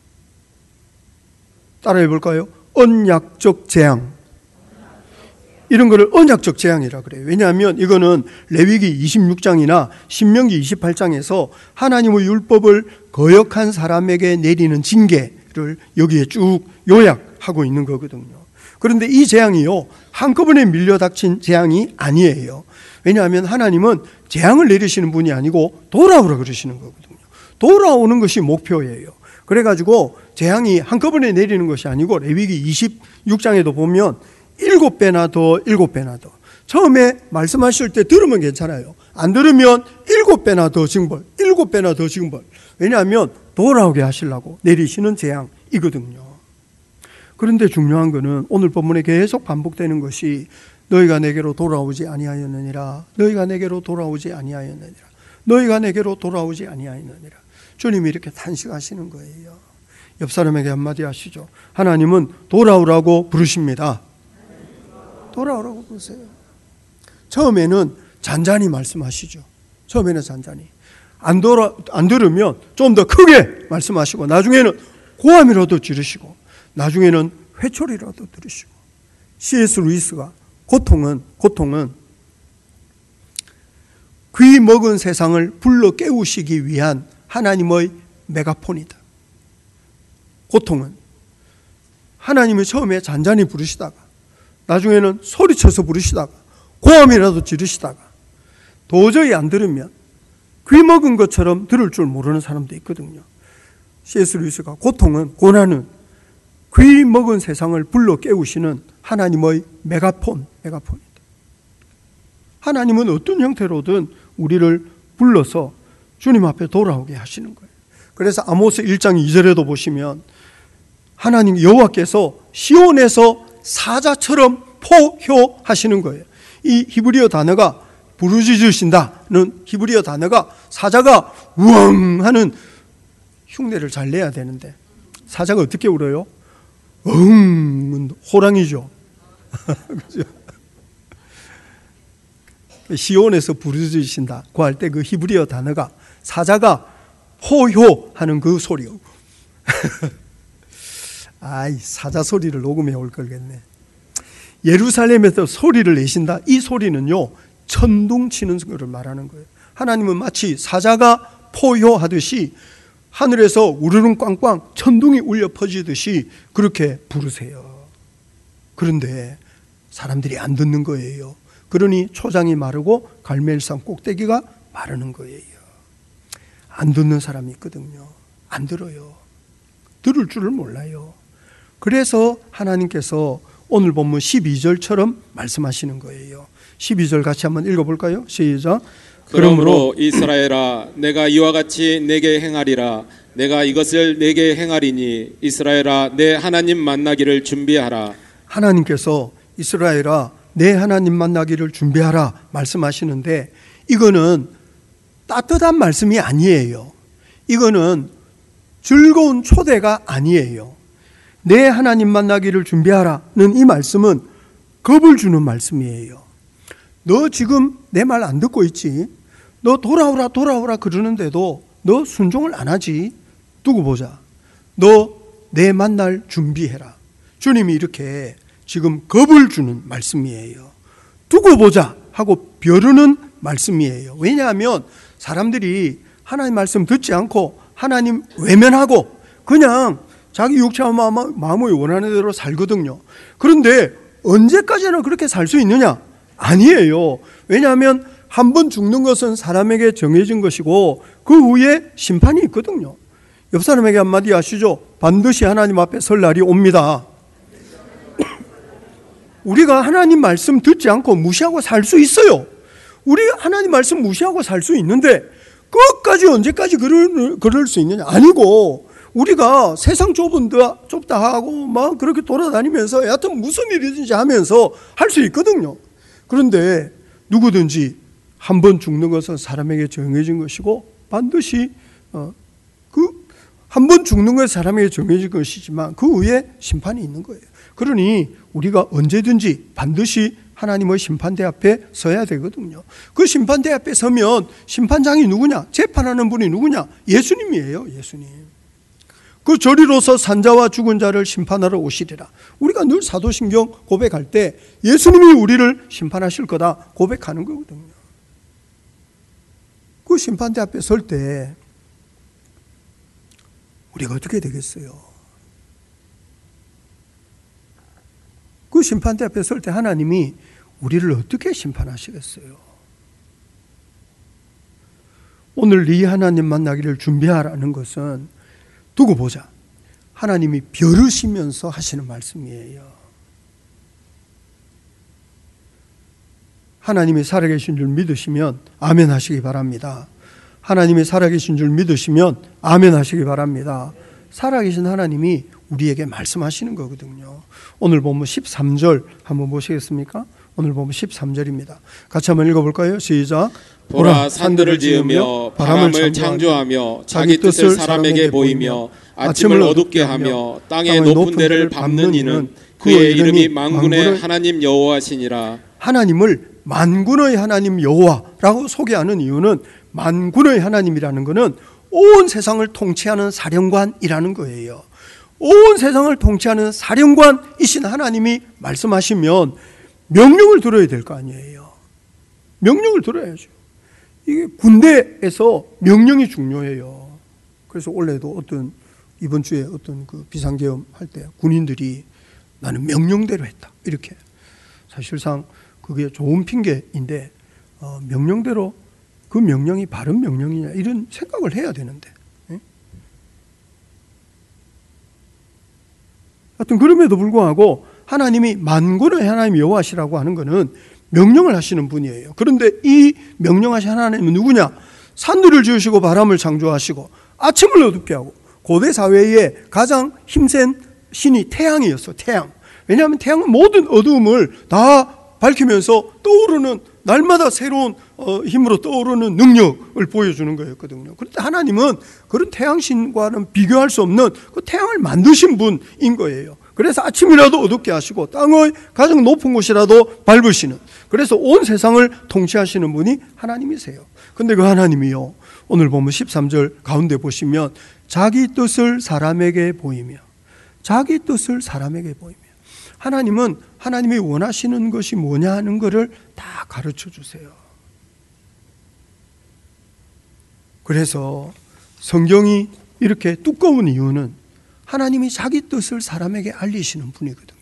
따라해 볼까요? 언약적 재앙. 이런 거를 언약적 재앙이라 그래요. 왜냐하면 이거는 레위기 26장이나 신명기 28장에서 하나님의 율법을 거역한 사람에게 내리는 징계를 여기에 쭉 요약하고 있는 거거든요. 그런데 이 재앙이요, 한꺼번에 밀려닥친 재앙이 아니에요. 왜냐하면 하나님은 재앙을 내리시는 분이 아니고 돌아오라 그러시는 거거든요. 돌아오는 것이 목표예요. 그래가지고 재앙이 한꺼번에 내리는 것이 아니고 레위기 26장에도 보면 7배나 더 7배나 더. 처음에 말씀하실 때 들으면 괜찮아요. 안 들으면 7배나 더 징벌, 7배나 더 징벌. 왜냐하면 돌아오게 하시려고 내리시는 재앙이거든요. 그런데 중요한 것은 오늘 본문에 계속 반복되는 것이 너희가 내게로 돌아오지 아니하였느니라. 너희가 내게로 돌아오지 아니하였느니라. 너희가 내게로 돌아오지 아니하였느니라. 주님이 이렇게 탄식하시는 거예요. 옆 사람에게 한마디 하시죠. 하나님은 돌아오라고 부르십니다. 돌아오라고 부르세요. 처음에는 잔잔히 말씀하시죠. 처음에는 잔잔히. 안 들으면 좀 더 크게 말씀하시고, 나중에는 고함이라도 지르시고, 나중에는 회초리라도 들으시고. C.S. 루이스가 고통은 귀 먹은 세상을 불러 깨우시기 위한 하나님의 메가폰이다. 고통은 하나님이 처음에 잔잔히 부르시다가 나중에는 소리쳐서 부르시다가 고함이라도 지르시다가 도저히 안 들으면 귀 먹은 것처럼 들을 줄 모르는 사람도 있거든요. C.S. 루이스가 고통은, 고난은 귀 먹은 세상을 불러 깨우시는 하나님의 메가폰이다. 하나님은 어떤 형태로든 우리를 불러서 주님 앞에 돌아오게 하시는 거예요. 그래서 아모스 1장 2절에도 보시면 하나님 여호와께서 시온에서 사자처럼 포효하시는 거예요. 이 히브리어 단어가 부르짖으신다는 히브리어 단어가 사자가 우엉 하는 흉내를 잘 내야 되는데 사자가 어떻게 울어요? 응, 호랑이죠. 그죠? 시온에서 부르짖으신다고 할 때 그 히브리어 단어가 사자가 포효하는 그 소리요. 아이, 사자 소리를 녹음해 올 걸겠네. 예루살렘에서 소리를 내신다. 이 소리는요, 천둥치는 것을 말하는 거예요. 하나님은 마치 사자가 포효하듯이 하늘에서 우르릉 꽝꽝 천둥이 울려 퍼지듯이 그렇게 부르세요. 그런데 사람들이 안 듣는 거예요. 그러니 초장이 마르고 갈멜산 꼭대기가 마르는 거예요. 안 듣는 사람이 있거든요. 안 들어요. 들을 줄을 몰라요. 그래서 하나님께서 오늘 본문 12절처럼 말씀하시는 거예요. 12절 같이 한번 읽어볼까요? 시작. 그러므로 이스라엘아, 내가 이와 같이 내게 행하리라. 내가 이것을 내게 행하리니 이스라엘아, 내 하나님 만나기를 준비하라. 하나님께서 이스라엘아, 내 하나님 만나기를 준비하라 말씀하시는데, 이거는 따뜻한 말씀이 아니에요. 이거는 즐거운 초대가 아니에요. 내 하나님 만나기를 준비하라는 이 말씀은 겁을 주는 말씀이에요. 너 지금 내 말 안 듣고 있지? 너 돌아오라 돌아오라 그러는데도 너 순종을 안 하지? 두고 보자. 너 내 만날 준비해라. 주님이 이렇게 지금 겁을 주는 말씀이에요. 두고 보자 하고 벼르는 말씀이에요. 왜냐하면 사람들이 하나님 말씀 듣지 않고 하나님 외면하고 그냥 자기 육체와 마음이 원하는 대로 살거든요. 그런데 언제까지나 그렇게 살 수 있느냐? 아니에요. 왜냐하면 한 번 죽는 것은 사람에게 정해진 것이고 그 후에 심판이 있거든요. 옆 사람에게 한마디 하시죠. 반드시 하나님 앞에 설 날이 옵니다. 우리가 하나님 말씀 듣지 않고 무시하고 살 수 있어요. 우리 하나님 말씀 무시하고 살 수 있는데 끝까지 언제까지 그럴 수 있느냐? 아니고 우리가 세상 좁다 하고 막 그렇게 돌아다니면서 여하튼 무슨 일이든지 하면서 할 수 있거든요. 그런데 누구든지 한 번 죽는 것은 사람에게 정해진 것이고 반드시 한 번 죽는 것은 사람에게 정해진 것이지만 그 후에 심판이 있는 거예요. 그러니 우리가 언제든지 반드시 하나님의 심판대 앞에 서야 되거든요. 그 심판대 앞에 서면 심판장이 누구냐? 재판하는 분이 누구냐? 예수님이에요. 예수님. 그 저리로서 산자와 죽은 자를 심판하러 오시리라. 우리가 늘 사도신경 고백할 때 예수님이 우리를 심판하실 거다 고백하는 거거든요. 그 심판대 앞에 설 때 우리가 어떻게 되겠어요? 그 심판대 앞에 설 때 하나님이 우리를 어떻게 심판하시겠어요? 오늘 네 하나님 만나기를 준비하라는 것은 두고 보자. 하나님이 벼르시면서 하시는 말씀이에요. 하나님이 살아계신 줄 믿으시면 아멘 하시기 바랍니다. 하나님이 살아계신 줄 믿으시면 아멘 하시기 바랍니다. 살아계신 하나님이 우리에게 말씀하시는 거거든요. 오늘 보면 13절 한번 보시겠습니까? 오늘 보면 13절입니다. 같이 한번 읽어볼까요? 시작. 보라, 산들을 지으며 바람을 창조하며 자기 뜻을 사람에게 보이며 아침을 어둡게 하며 땅의 높은 데를 밟는 이는 그의 이름이 만군의 하나님 여호와시니라. 하나님을 만군의 하나님 여호와라고 소개하는 이유는 만군의 하나님이라는 것은 온 세상을 통치하는 사령관이라는 거예요. 온 세상을 통치하는 사령관이신 하나님이 말씀하시면 명령을 들어야 될 거 아니에요. 명령을 들어야죠. 이게 군대에서 명령이 중요해요. 그래서 원래도 이번 주에 어떤 그 비상계엄 할 때 군인들이 나는 명령대로 했다 이렇게. 사실상 그게 좋은 핑계인데 명령대로 그 명령이 바른 명령이냐 이런 생각을 해야 되는데. 하여튼 그럼에도 불구하고 하나님이 만군의 하나님 여호와시라고 하는 것은 명령을 하시는 분이에요. 그런데 이 명령하신 하나님은 누구냐? 산들을 지으시고 바람을 창조하시고 아침을 어둡게 하고. 고대 사회에 가장 힘센 신이 태양이었어. 태양. 왜냐하면 태양은 모든 어두움을 다 밝히면서 떠오르는 날마다 새로운 힘으로 떠오르는 능력을 보여주는 거였거든요. 그런데 하나님은 그런 태양신과는 비교할 수 없는 그 태양을 만드신 분인 거예요. 그래서 아침이라도 어둡게 하시고 땅의 가장 높은 곳이라도 밟으시는, 그래서 온 세상을 통치하시는 분이 하나님이세요. 근데 그 하나님이요, 오늘 보면 13절 가운데 보시면 자기 뜻을 사람에게 보이며, 자기 뜻을 사람에게 보이며, 하나님은 하나님이 원하시는 것이 뭐냐 하는 것을 다 가르쳐 주세요. 그래서 성경이 이렇게 두꺼운 이유는 하나님이 자기 뜻을 사람에게 알리시는 분이거든요.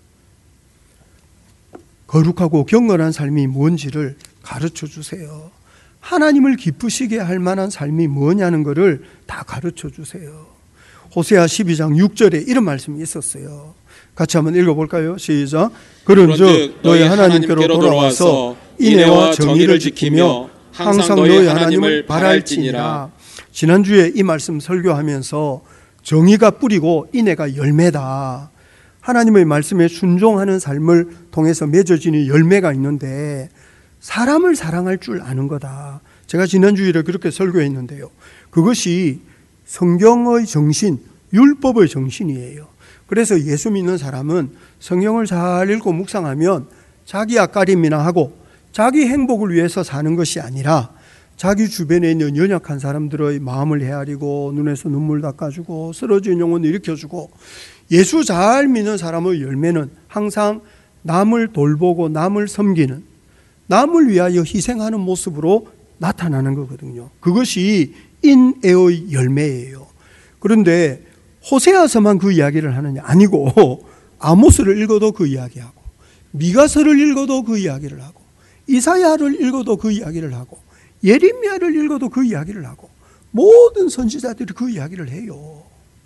거룩하고 경건한 삶이 뭔지를 가르쳐 주세요. 하나님을 기쁘시게 할 만한 삶이 뭐냐는 것을 다 가르쳐 주세요. 호세아 12장 6절에 이런 말씀이 있었어요. 같이 한번 읽어볼까요? 시작. 그런즉 너희 하나님께로 돌아와서 인애와 정의를 지키며 항상 너희 하나님을 바랄지니라. 지난주에 이 말씀 설교하면서 정의가 뿌리고 인애가 열매다, 하나님의 말씀에 순종하는 삶을 통해서 맺어지는 열매가 있는데 사람을 사랑할 줄 아는 거다. 제가 지난주에 그렇게 설교했는데요, 그것이 성경의 정신, 율법의 정신이에요. 그래서 예수 믿는 사람은 성경을 잘 읽고 묵상하면 자기 앞가림이나 하고 자기 행복을 위해서 사는 것이 아니라 자기 주변에 있는 연약한 사람들의 마음을 헤아리고 눈에서 눈물 닦아주고 쓰러진 영혼을 일으켜주고, 예수 잘 믿는 사람의 열매는 항상 남을 돌보고 남을 섬기는, 남을 위하여 희생하는 모습으로 나타나는 거거든요. 그것이 인애의 열매예요. 그런데 호세아서만 그 이야기를 하느냐? 아니고 아모스를 읽어도 그 이야기하고, 미가서를 읽어도 그 이야기를 하고, 이사야를 읽어도 그 이야기를 하고, 예레미야를 읽어도 그 이야기를 하고, 모든 선지자들이 그 이야기를 해요.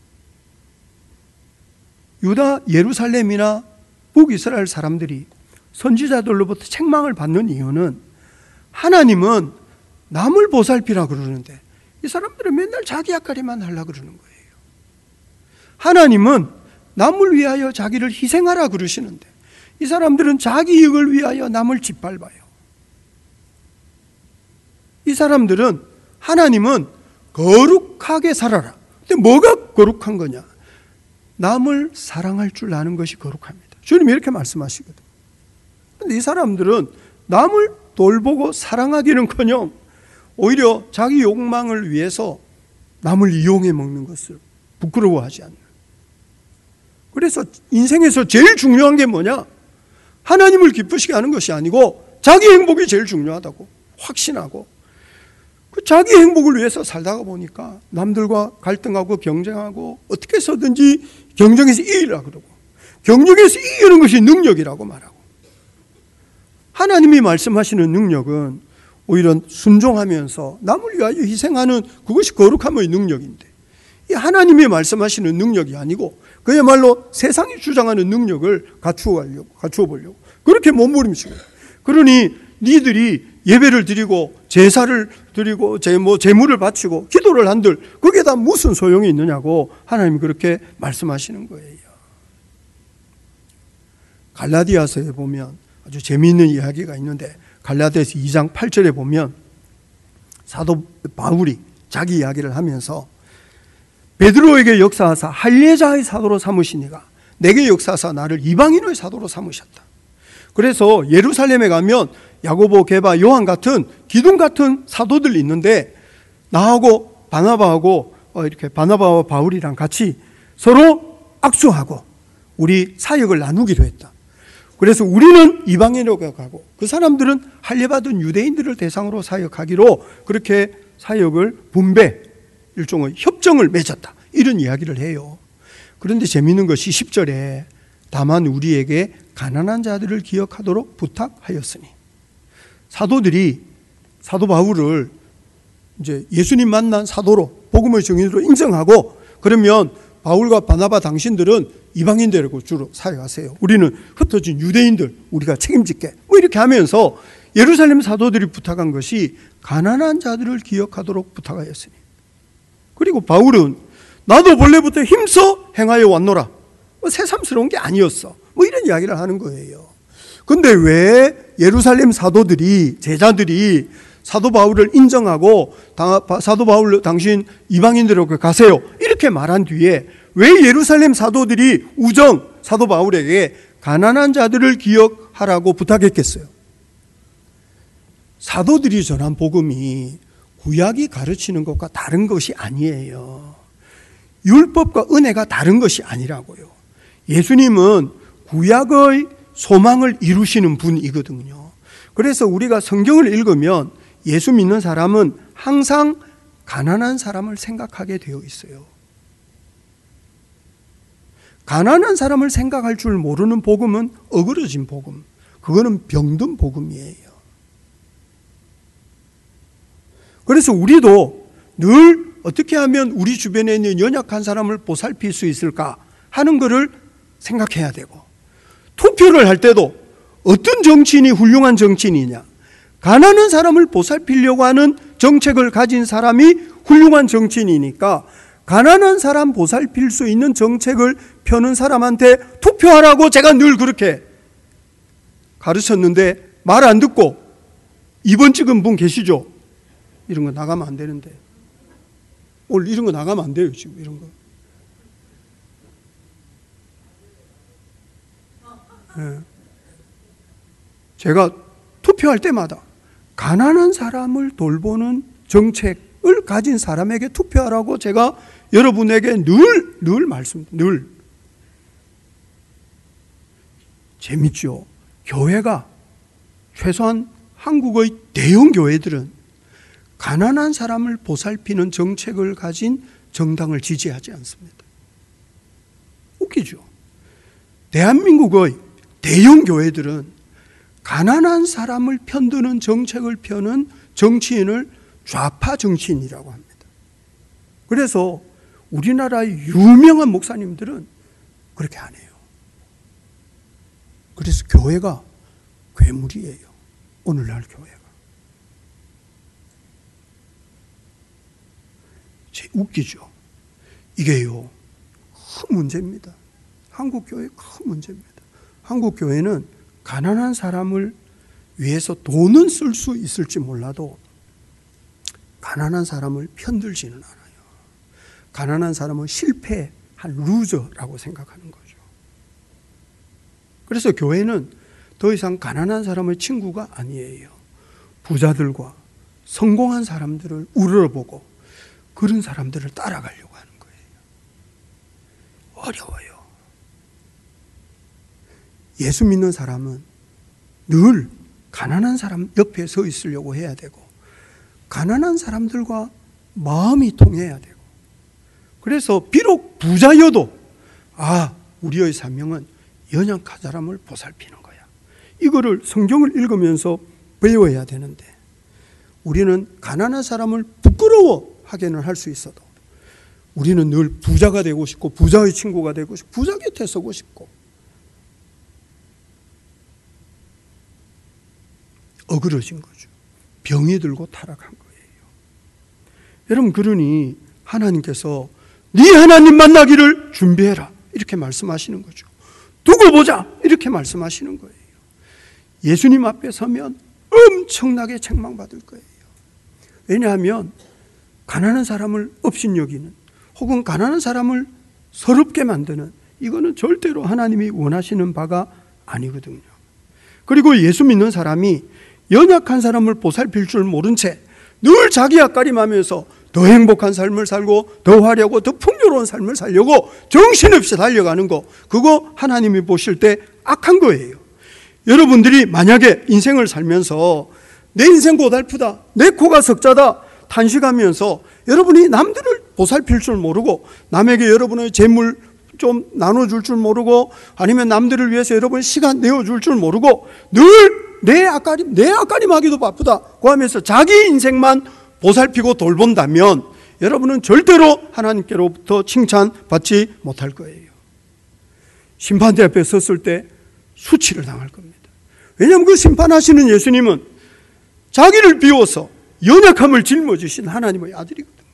유다 예루살렘이나 북이스라엘 사람들이 선지자들로부터 책망을 받는 이유는 하나님은 남을 보살피라 그러는데 이 사람들은 맨날 자기 앞가림만 하려고 그러는 거예요. 하나님은 남을 위하여 자기를 희생하라 그러시는데 이 사람들은 자기 이익을 위하여 남을 짓밟아요. 이 사람들은 하나님은 거룩하게 살아라. 근데 뭐가 거룩한 거냐? 남을 사랑할 줄 아는 것이 거룩합니다. 주님이 이렇게 말씀하시거든요. 근데 이 사람들은 남을 돌보고 사랑하기는커녕 오히려 자기 욕망을 위해서 남을 이용해 먹는 것을 부끄러워하지 않는. 그래서 인생에서 제일 중요한 게 뭐냐? 하나님을 기쁘시게 하는 것이 아니고 자기 행복이 제일 중요하다고 확신하고, 그 자기 행복을 위해서 살다가 보니까 남들과 갈등하고 경쟁하고 어떻게 해서든지 경쟁에서 이기려고 그러고, 경쟁에서 이기는 것이 능력이라고 말하고, 하나님이 말씀하시는 능력은 오히려 순종하면서 남을 위하여 희생하는 그것이 거룩함의 능력인데, 이 하나님이 말씀하시는 능력이 아니고 그야말로 세상이 주장하는 능력을 갖추어 보려고 그렇게 몸부림치고, 그러니 니들이 예배를 드리고 제사를 드리고 제물을 바치고 기도를 한들 그게 다 무슨 소용이 있느냐고 하나님이 그렇게 말씀하시는 거예요. 갈라디아서에 보면 아주 재미있는 이야기가 있는데, 갈라디아서 2장 8절에 보면 사도 바울이 자기 이야기를 하면서 베드로에게 역사하사 할례자의 사도로 삼으시니가 내게 역사하사 나를 이방인의 사도로 삼으셨다. 그래서 예루살렘에 가면 야고보, 게바, 요한 같은 기둥 같은 사도들이 있는데, 나하고 바나바하고 이렇게 바나바와 바울이랑 같이 서로 악수하고 우리 사역을 나누기로 했다. 그래서 우리는 이방인으로 가고 그 사람들은 할례받은 유대인들을 대상으로 사역하기로 그렇게 사역을 분배, 일종의 협정을 맺었다, 이런 이야기를 해요. 그런데 재미있는 것이 10절에 다만 우리에게 가난한 자들을 기억하도록 부탁하였으니, 사도들이 사도 바울을 이제 예수님 만난 사도로, 복음의 증인으로 인정하고, 그러면 바울과 바나바 당신들은 이방인들하고 주로 사역하세요. 우리는 흩어진 유대인들 우리가 책임질게. 이렇게 하면서 예루살렘 사도들이 부탁한 것이 가난한 자들을 기억하도록 부탁하였으니, 그리고 바울은 나도 본래부터 힘써 행하여 왔노라. 새삼스러운 게 아니었어. 이런 이야기를 하는 거예요. 근데 왜 예루살렘 사도들이, 제자들이 사도 바울을 인정하고 사도 바울 당신 이방인들에게 가세요 이렇게 말한 뒤에 왜 예루살렘 사도들이 사도 바울에게 가난한 자들을 기억하라고 부탁했겠어요? 사도들이 전한 복음이 구약이 가르치는 것과 다른 것이 아니에요. 율법과 은혜가 다른 것이 아니라고요. 예수님은 구약의 소망을 이루시는 분이거든요. 그래서 우리가 성경을 읽으면 예수 믿는 사람은 항상 가난한 사람을 생각하게 되어 있어요. 가난한 사람을 생각할 줄 모르는 복음은 어그러진 복음, 그거는 병든 복음이에요. 그래서 우리도 늘 어떻게 하면 우리 주변에 있는 연약한 사람을 보살필 수 있을까 하는 것을 생각해야 되고, 투표를 할 때도 어떤 정치인이 훌륭한 정치인이냐, 가난한 사람을 보살피려고 하는 정책을 가진 사람이 훌륭한 정치인이니까 가난한 사람 보살필 수 있는 정책을 펴는 사람한테 투표하라고 제가 늘 그렇게 가르쳤는데 말 안 듣고 2번 찍은 분 계시죠? 이런 거 나가면 안 되는데, 오늘 이런 거 나가면 안 돼요. 지금 이런 거. 네. 제가 투표할 때마다 가난한 사람을 돌보는 정책을 가진 사람에게 투표하라고 제가 여러분에게 늘 말씀드립니다. 재밌죠? 교회가, 최소한 한국의 대형 교회들은 가난한 사람을 보살피는 정책을 가진 정당을 지지하지 않습니다. 웃기죠? 대한민국의 대형 교회들은 가난한 사람을 편드는 정책을 펴는 정치인을 좌파 정치인이라고 합니다. 그래서 우리나라의 유명한 목사님들은 그렇게 안 해요. 그래서 교회가 괴물이에요. 오늘날 교회가. 웃기죠? 이게요, 큰 문제입니다. 한국 교회의 큰 문제입니다. 한국 교회는 가난한 사람을 위해서 돈은 쓸 수 있을지 몰라도 가난한 사람을 편들지는 않아요. 가난한 사람은 실패한 루저라고 생각하는 거죠. 그래서 교회는 더 이상 가난한 사람의 친구가 아니에요. 부자들과 성공한 사람들을 우러러보고 그런 사람들을 따라가려고 하는 거예요. 어려워요. 예수 믿는 사람은 늘 가난한 사람 옆에 서 있으려고 해야 되고, 가난한 사람들과 마음이 통해야 되고, 그래서 비록 부자여도 우리의 사명은 연약한 사람을 보살피는 거야. 이거를 성경을 읽으면서 배워야 되는데, 우리는 가난한 사람을 부끄러워하게는 할 수 있어도 우리는 늘 부자가 되고 싶고 부자의 친구가 되고 싶고 부자 곁에 서고 싶고 어그러진 거죠. 병이 들고 타락한 거예요. 여러분, 그러니 하나님께서 네 하나님 만나기를 준비해라 이렇게 말씀하시는 거죠. 두고 보자 이렇게 말씀하시는 거예요. 예수님 앞에 서면 엄청나게 책망받을 거예요. 왜냐하면 가난한 사람을 업신여기는 혹은 가난한 사람을 서럽게 만드는 이거는 절대로 하나님이 원하시는 바가 아니거든요. 그리고 예수 믿는 사람이 연약한 사람을 보살필 줄 모른 채 늘 자기 앞가림하면서 더 행복한 삶을 살고 더 화려하고 더 풍요로운 삶을 살려고 정신없이 달려가는 거, 그거 하나님이 보실 때 악한 거예요. 여러분들이 만약에 인생을 살면서 내 인생 고달프다, 내 코가 석자다 탄식하면서 여러분이 남들을 보살필 줄 모르고 남에게 여러분의 재물 좀 나눠줄 줄 모르고 아니면 남들을 위해서 여러분 시간 내어줄 줄 모르고 늘 내 앞가림 하기도 바쁘다고 하면서 자기 인생만 보살피고 돌본다면 여러분은 절대로 하나님께로부터 칭찬받지 못할 거예요. 심판대 앞에 섰을 때 수치를 당할 겁니다. 왜냐하면 그 심판하시는 예수님은 자기를 비워서 연약함을 짊어지신 하나님의 아들이거든요.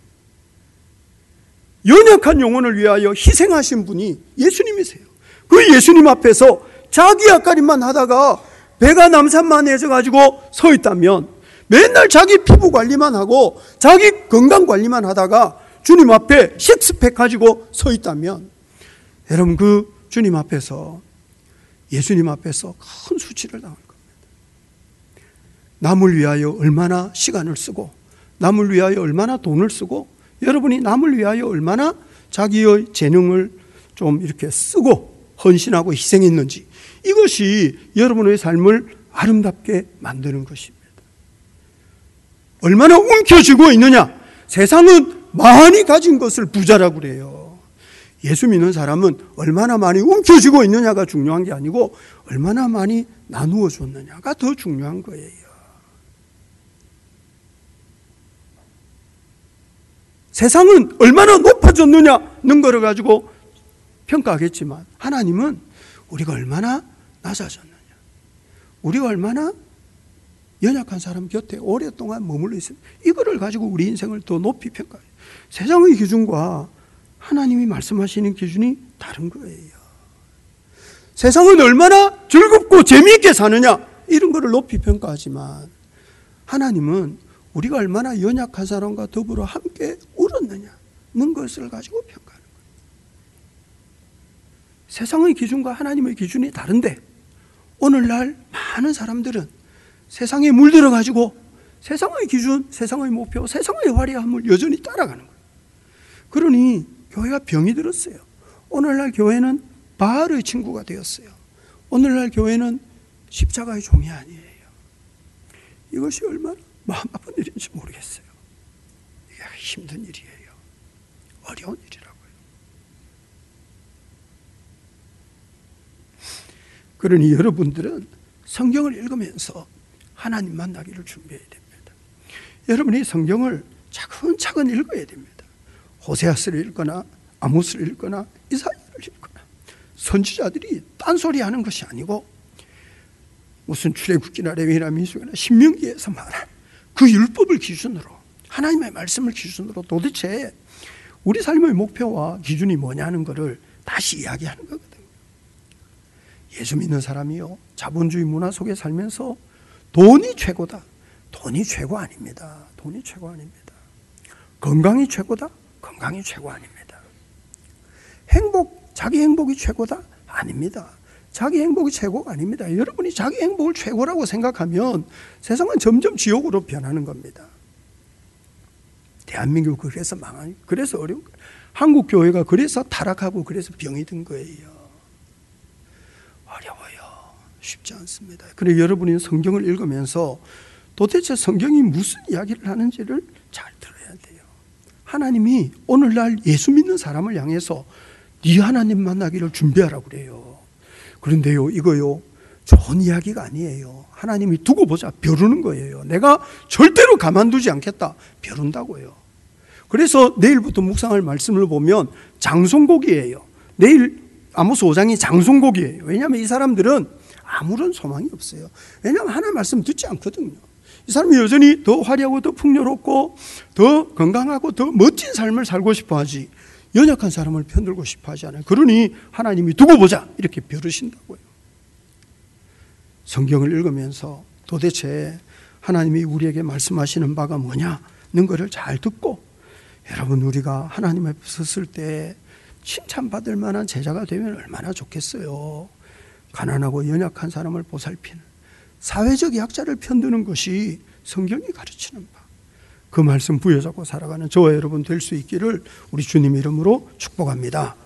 연약한 영혼을 위하여 희생하신 분이 예수님이세요. 그 예수님 앞에서 자기 앞가림만 하다가 배가 남산만해져가지고 서 있다면 맨날 자기 피부 관리만 하고 자기 건강 관리만 하다가 주님 앞에 식스팩 가지고 서 있다면 여러분 그 주님 앞에서 예수님 앞에서 큰 수치를 당할 겁니다. 남을 위하여 얼마나 시간을 쓰고 남을 위하여 얼마나 돈을 쓰고 여러분이 남을 위하여 얼마나 자기의 재능을 좀 이렇게 쓰고 헌신하고 희생했는지 이것이 여러분의 삶을 아름답게 만드는 것입니다. 얼마나 움켜쥐고 있느냐. 세상은 많이 가진 것을 부자라고 그래요. 예수 믿는 사람은 얼마나 많이 움켜쥐고 있느냐가 중요한 게 아니고 얼마나 많이 나누어 줬느냐가 더 중요한 거예요. 세상은 얼마나 높아졌느냐는 거를 가지고 평가하겠지만 하나님은 우리가 얼마나 낮아졌느냐, 우리가 얼마나 연약한 사람 곁에 오랫동안 머물러 있으면 이거를 가지고 우리 인생을 더 높이 평가해요. 세상의 기준과 하나님이 말씀하시는 기준이 다른 거예요. 세상은 얼마나 즐겁고 재미있게 사느냐 이런 거를 높이 평가하지만 하나님은 우리가 얼마나 연약한 사람과 더불어 함께 울었느냐는 것을 가지고 평가하는 거예요. 세상의 기준과 하나님의 기준이 다른데 오늘날 많은 사람들은 세상에 물들어가지고 세상의 기준, 세상의 목표, 세상의 화려함을 여전히 따라가는 거예요. 그러니 교회가 병이 들었어요. 오늘날 교회는 바알의 친구가 되었어요. 오늘날 교회는 십자가의 종이 아니에요. 이것이 얼마나 마음 아픈 일인지 모르겠어요. 이게 힘든 일이에요. 어려운 일이라고요. 그러니 여러분들은 성경을 읽으면서 하나님 만나기를 준비해야 됩니다. 여러분이 성경을 차근차근 읽어야 됩니다. 호세아스를 읽거나 아모스를 읽거나 이사야를 읽거나 선지자들이 딴소리 하는 것이 아니고 무슨 출애굽기나 레위기나 민수기나 신명기에서 말한 그 율법을 기준으로 하나님의 말씀을 기준으로 도대체 우리 삶의 목표와 기준이 뭐냐는 것을 다시 이야기하는 거거든요. 예수 믿는 사람이요 자본주의 문화 속에 살면서 돈이 최고다. 돈이 최고 아닙니다. 돈이 최고 아닙니다. 건강이 최고다. 건강이 최고 아닙니다. 자기 행복이 최고다. 아닙니다. 자기 행복이 최고가 아닙니다. 여러분이 자기 행복을 최고라고 생각하면 세상은 점점 지옥으로 변하는 겁니다. 대한민국 그래서 망하니 그래서 어려운 거예요. 한국 교회가 그래서 타락하고 그래서 병이 든 거예요. 어려워요. 쉽지 않습니다. 그래서 여러분이 성경을 읽으면서 도대체 성경이 무슨 이야기를 하는지를 잘 들어야 돼요. 하나님이 오늘날 예수 믿는 사람을 향해서 네 하나님 만나기를 준비하라고 그래요. 그런데요, 이거요 좋은 이야기가 아니에요. 하나님이 두고 보자, 벼르는 거예요. 내가 절대로 가만두지 않겠다, 벼른다고요. 그래서 내일부터 묵상할 말씀을 보면 장송곡이에요. 내일 아모스 5장이 장송곡이에요. 왜냐하면 이 사람들은 아무런 소망이 없어요. 왜냐하면 하나님 말씀 듣지 않거든요. 이 사람이 여전히 더 화려하고 더 풍요롭고 더 건강하고 더 멋진 삶을 살고 싶어 하지, 연약한 사람을 편들고 싶어 하지 않아요. 그러니 하나님이 두고 보자 이렇게 벼르신다고요. 성경을 읽으면서 도대체 하나님이 우리에게 말씀하시는 바가 뭐냐는 것을 잘 듣고, 여러분 우리가 하나님 앞에 섰을 때 칭찬받을 만한 제자가 되면 얼마나 좋겠어요. 가난하고 연약한 사람을 보살피는, 사회적 약자를 편드는 것이 성경이 가르치는 바, 그 말씀 부여잡고 살아가는 저와 여러분 될 수 있기를 우리 주님 이름으로 축복합니다.